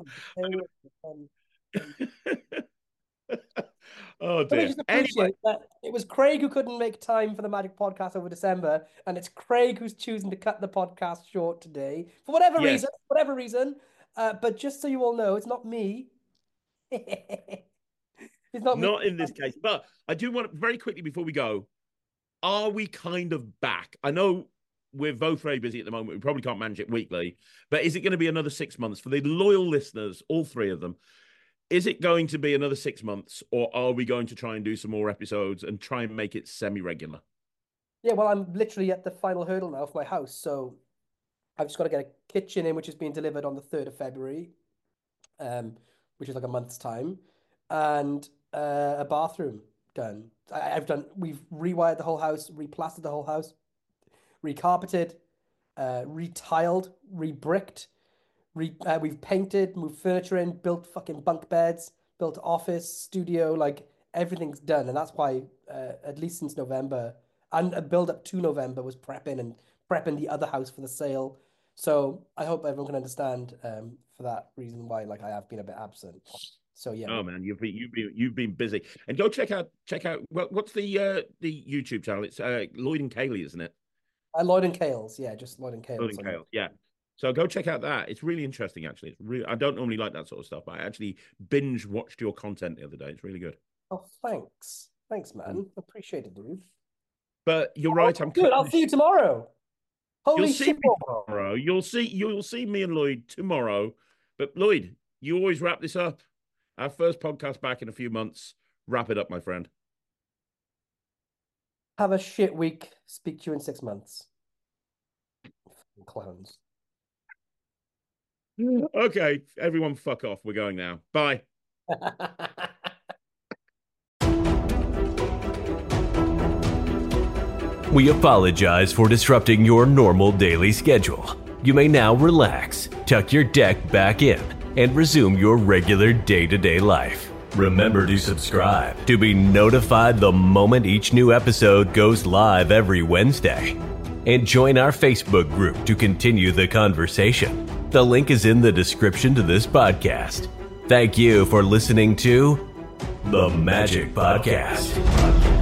Oh dear. Just appreciate anyway. That it was Craig who couldn't make time for the Magic Podcast over December, and it's Craig who's choosing to cut the podcast short today for whatever yes. reason. Whatever reason. Uh, but just so you all know, it's not me. It's not me. Not in this case. But I do want to, very quickly before we go, are we kind of back? I know we're both very busy at the moment. We probably can't manage it weekly. But is it going to be another six months? For the loyal listeners, all three of them, is it going to be another six months? Or are we going to try and do some more episodes and try and make it semi-regular? Yeah, well, I'm literally at the final hurdle now for my house. So I've just got to get a kitchen in, which is being delivered on the third of February, um, which is like a month's time, and uh, a bathroom done. I, I've done. We've rewired the whole house, replastered the whole house, recarpeted, uh, retiled, rebricked. Re, uh, we've painted, moved furniture in, built fucking bunk beds, built office, studio, like everything's done, and that's why uh, at least since November and a build up to November was prepping and prepping the other house for the sale. So I hope everyone can understand um, for that reason why like I have been a bit absent. So yeah. Oh man, you've been you've been you've been busy. And go check out check out what what's the uh, the YouTube channel? It's uh, Lloyd and Kaylee, isn't it? Uh, Lloyd and Kales, yeah, just Lloyd and Kales. Lloyd and Kales, yeah. So go check out that. It's really interesting, actually. It's really I don't normally like that sort of stuff, but I actually binge watched your content the other day. It's really good. Oh, thanks, thanks, man. Mm. Appreciate it, dude. But you're right. Oh, I'm good. I'll see you tomorrow. Holy you'll see shit! Me tomorrow. You'll see. You'll see me and Lloyd tomorrow. But Lloyd, you always wrap this up. Our first podcast back in a few months. Wrap it up, my friend. Have a shit week. Speak to you in six months. Clowns. Okay, everyone, fuck off. We're going now. Bye. We apologize for disrupting your normal daily schedule. You may now relax, tuck your deck back in, and resume your regular day-to-day life. Remember to subscribe to be notified the moment each new episode goes live every Wednesday. And join our Facebook group to continue the conversation. The link is in the description to this podcast. Thank you for listening to The Magic Podcast.